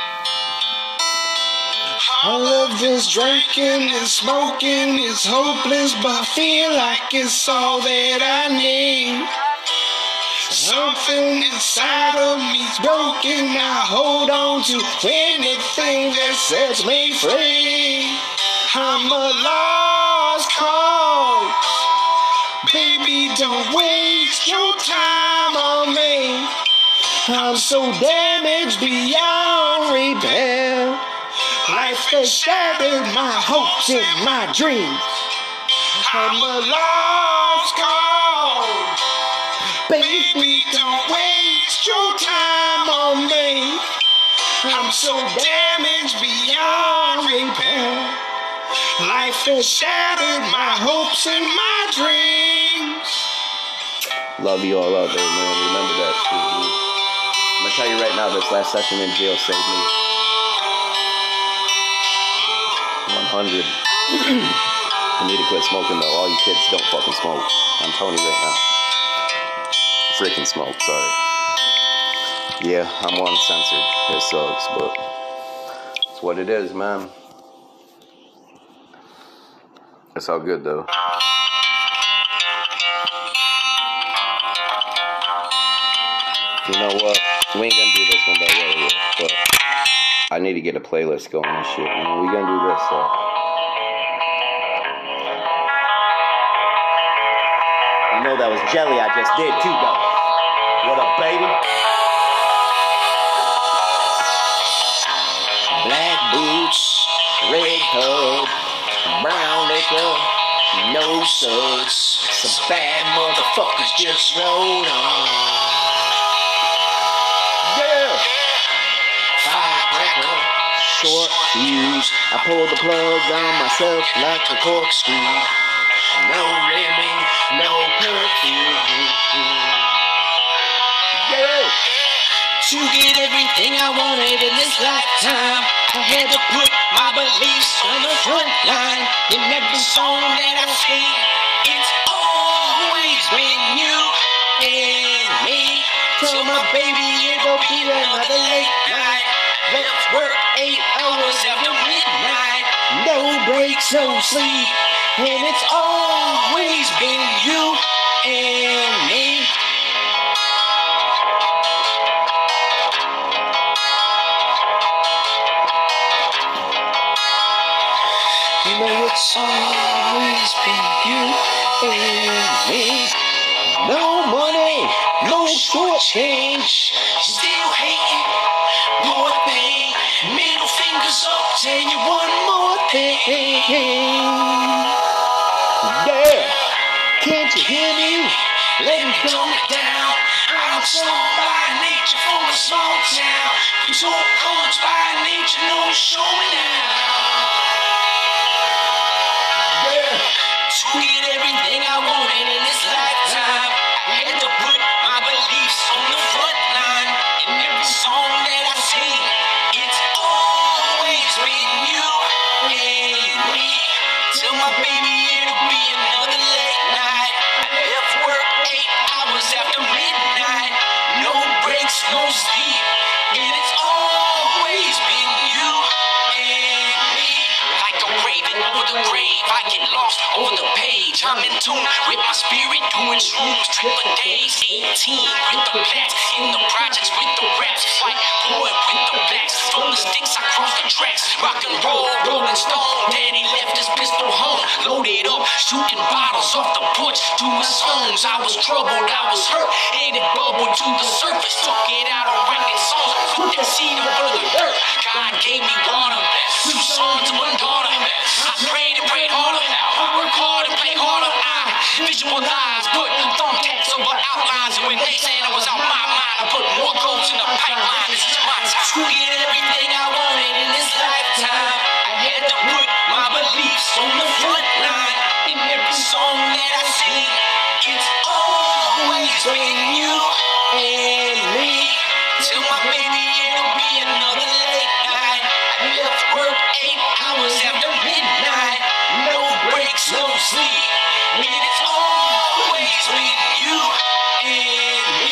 All of this drinking and smoking is hopeless, but I feel like it's all that I need. Something inside of me's broken. I hold on to anything that sets me free. I'm a lost cause. Baby, don't waste your time on me. I'm so damaged beyond repair. Life has shattered my hopes and my dreams. I'm a lost cause. Baby, don't waste your time on me. I'm so damaged beyond repair. Life has shattered my hopes and my dreams. Love you all out there, man. Remember that shit, man. I'm gonna tell you right now, this last session in jail saved me 100. I need to quit smoking, though. All you kids don't fucking smoke. I'm telling you right now. Freaking smoke, sorry. Yeah, I'm uncensored. It sucks, but it's what it is, man. It's all good, though. You know what? We ain't gonna do this one by way, but I need to get a playlist going and shit. Man. We gonna do this, though. You know that was jelly I just did too, though. What up, baby? Black boots, red hood, brown liquor, no suds. Some bad motherfuckers just rolled on. Yeah. Firecracker, short fuse. I pulled the plug on myself like a corkscrew. No rimming, no perfume. Yeah. To get everything I wanted in this lifetime, I had to put my beliefs on the front line. In every song that I sing, it's always been you and me. Tell my baby it'll be another late night. Let's work 8 hours after midnight. No breaks, no sleep. And it's always been you and me. You know it's always been you and me. No money, no short change. Still hating, poor thing. Middle fingers up, tell you one more thing. Yeah, can't you hear me? Let me calm it down. I'm so by nature from a small town. I'm so cold by nature, no showing out. Yeah, to get everything I wanted in this lifetime, I had to put my beliefs on the front line. get lost over the page. I'm in tune with my spirit, doing shrooms, triple days. 18 with the blacks, in the projects with the raps. White boy with the blacks, from the sticks I cross the tracks. Rock and roll, Rolling Stone. Daddy left his pistol home, loaded up, shooting bottles off the porch to my songs. I was troubled, I was hurt, and it bubbled to the surface. Took it out on writing songs, put that seed under the dirt. God gave me water, 2 sons and 1 daughter. I prayed and prayed harder, I work hard and play harder. I visualize, put thumbtacks over outlines, and when they said I was out my mind, I put more goals in the pipeline. This is my time to get everything I wanted in this lifetime. I had to put my beliefs on the front line. In every song that I sing, it's always been you and me. Till my baby, it'll be another late night. I left work 8 hours after midnight. No breaks, no sleep. And it's always been you and me.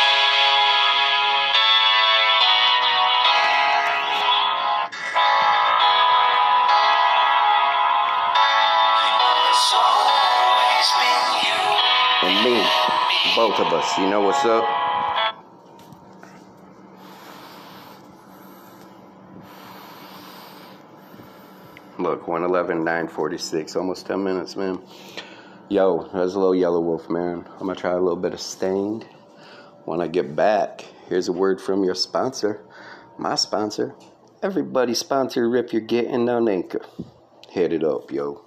It's always been you And me, both of us, you know what's up? Look, 111, 946, almost 10 minutes, man. Yo, that's a little Yellow Wolf, man. I'm gonna try a little bit of Stained. When I get back, here's a word from your sponsor. My sponsor. Everybody's sponsor rip you're getting on Anchor. Hit it up, yo.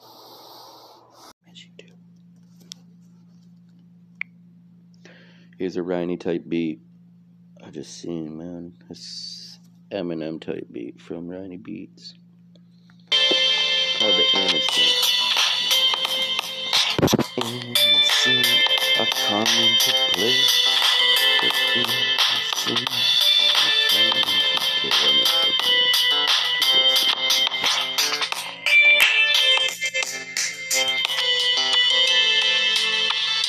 Here's a Riney type beat. I just seen, man. It's Eminem type beat from Riney Beats. Called The Innocent. Innocent, I come into play. The innocent, I come into play.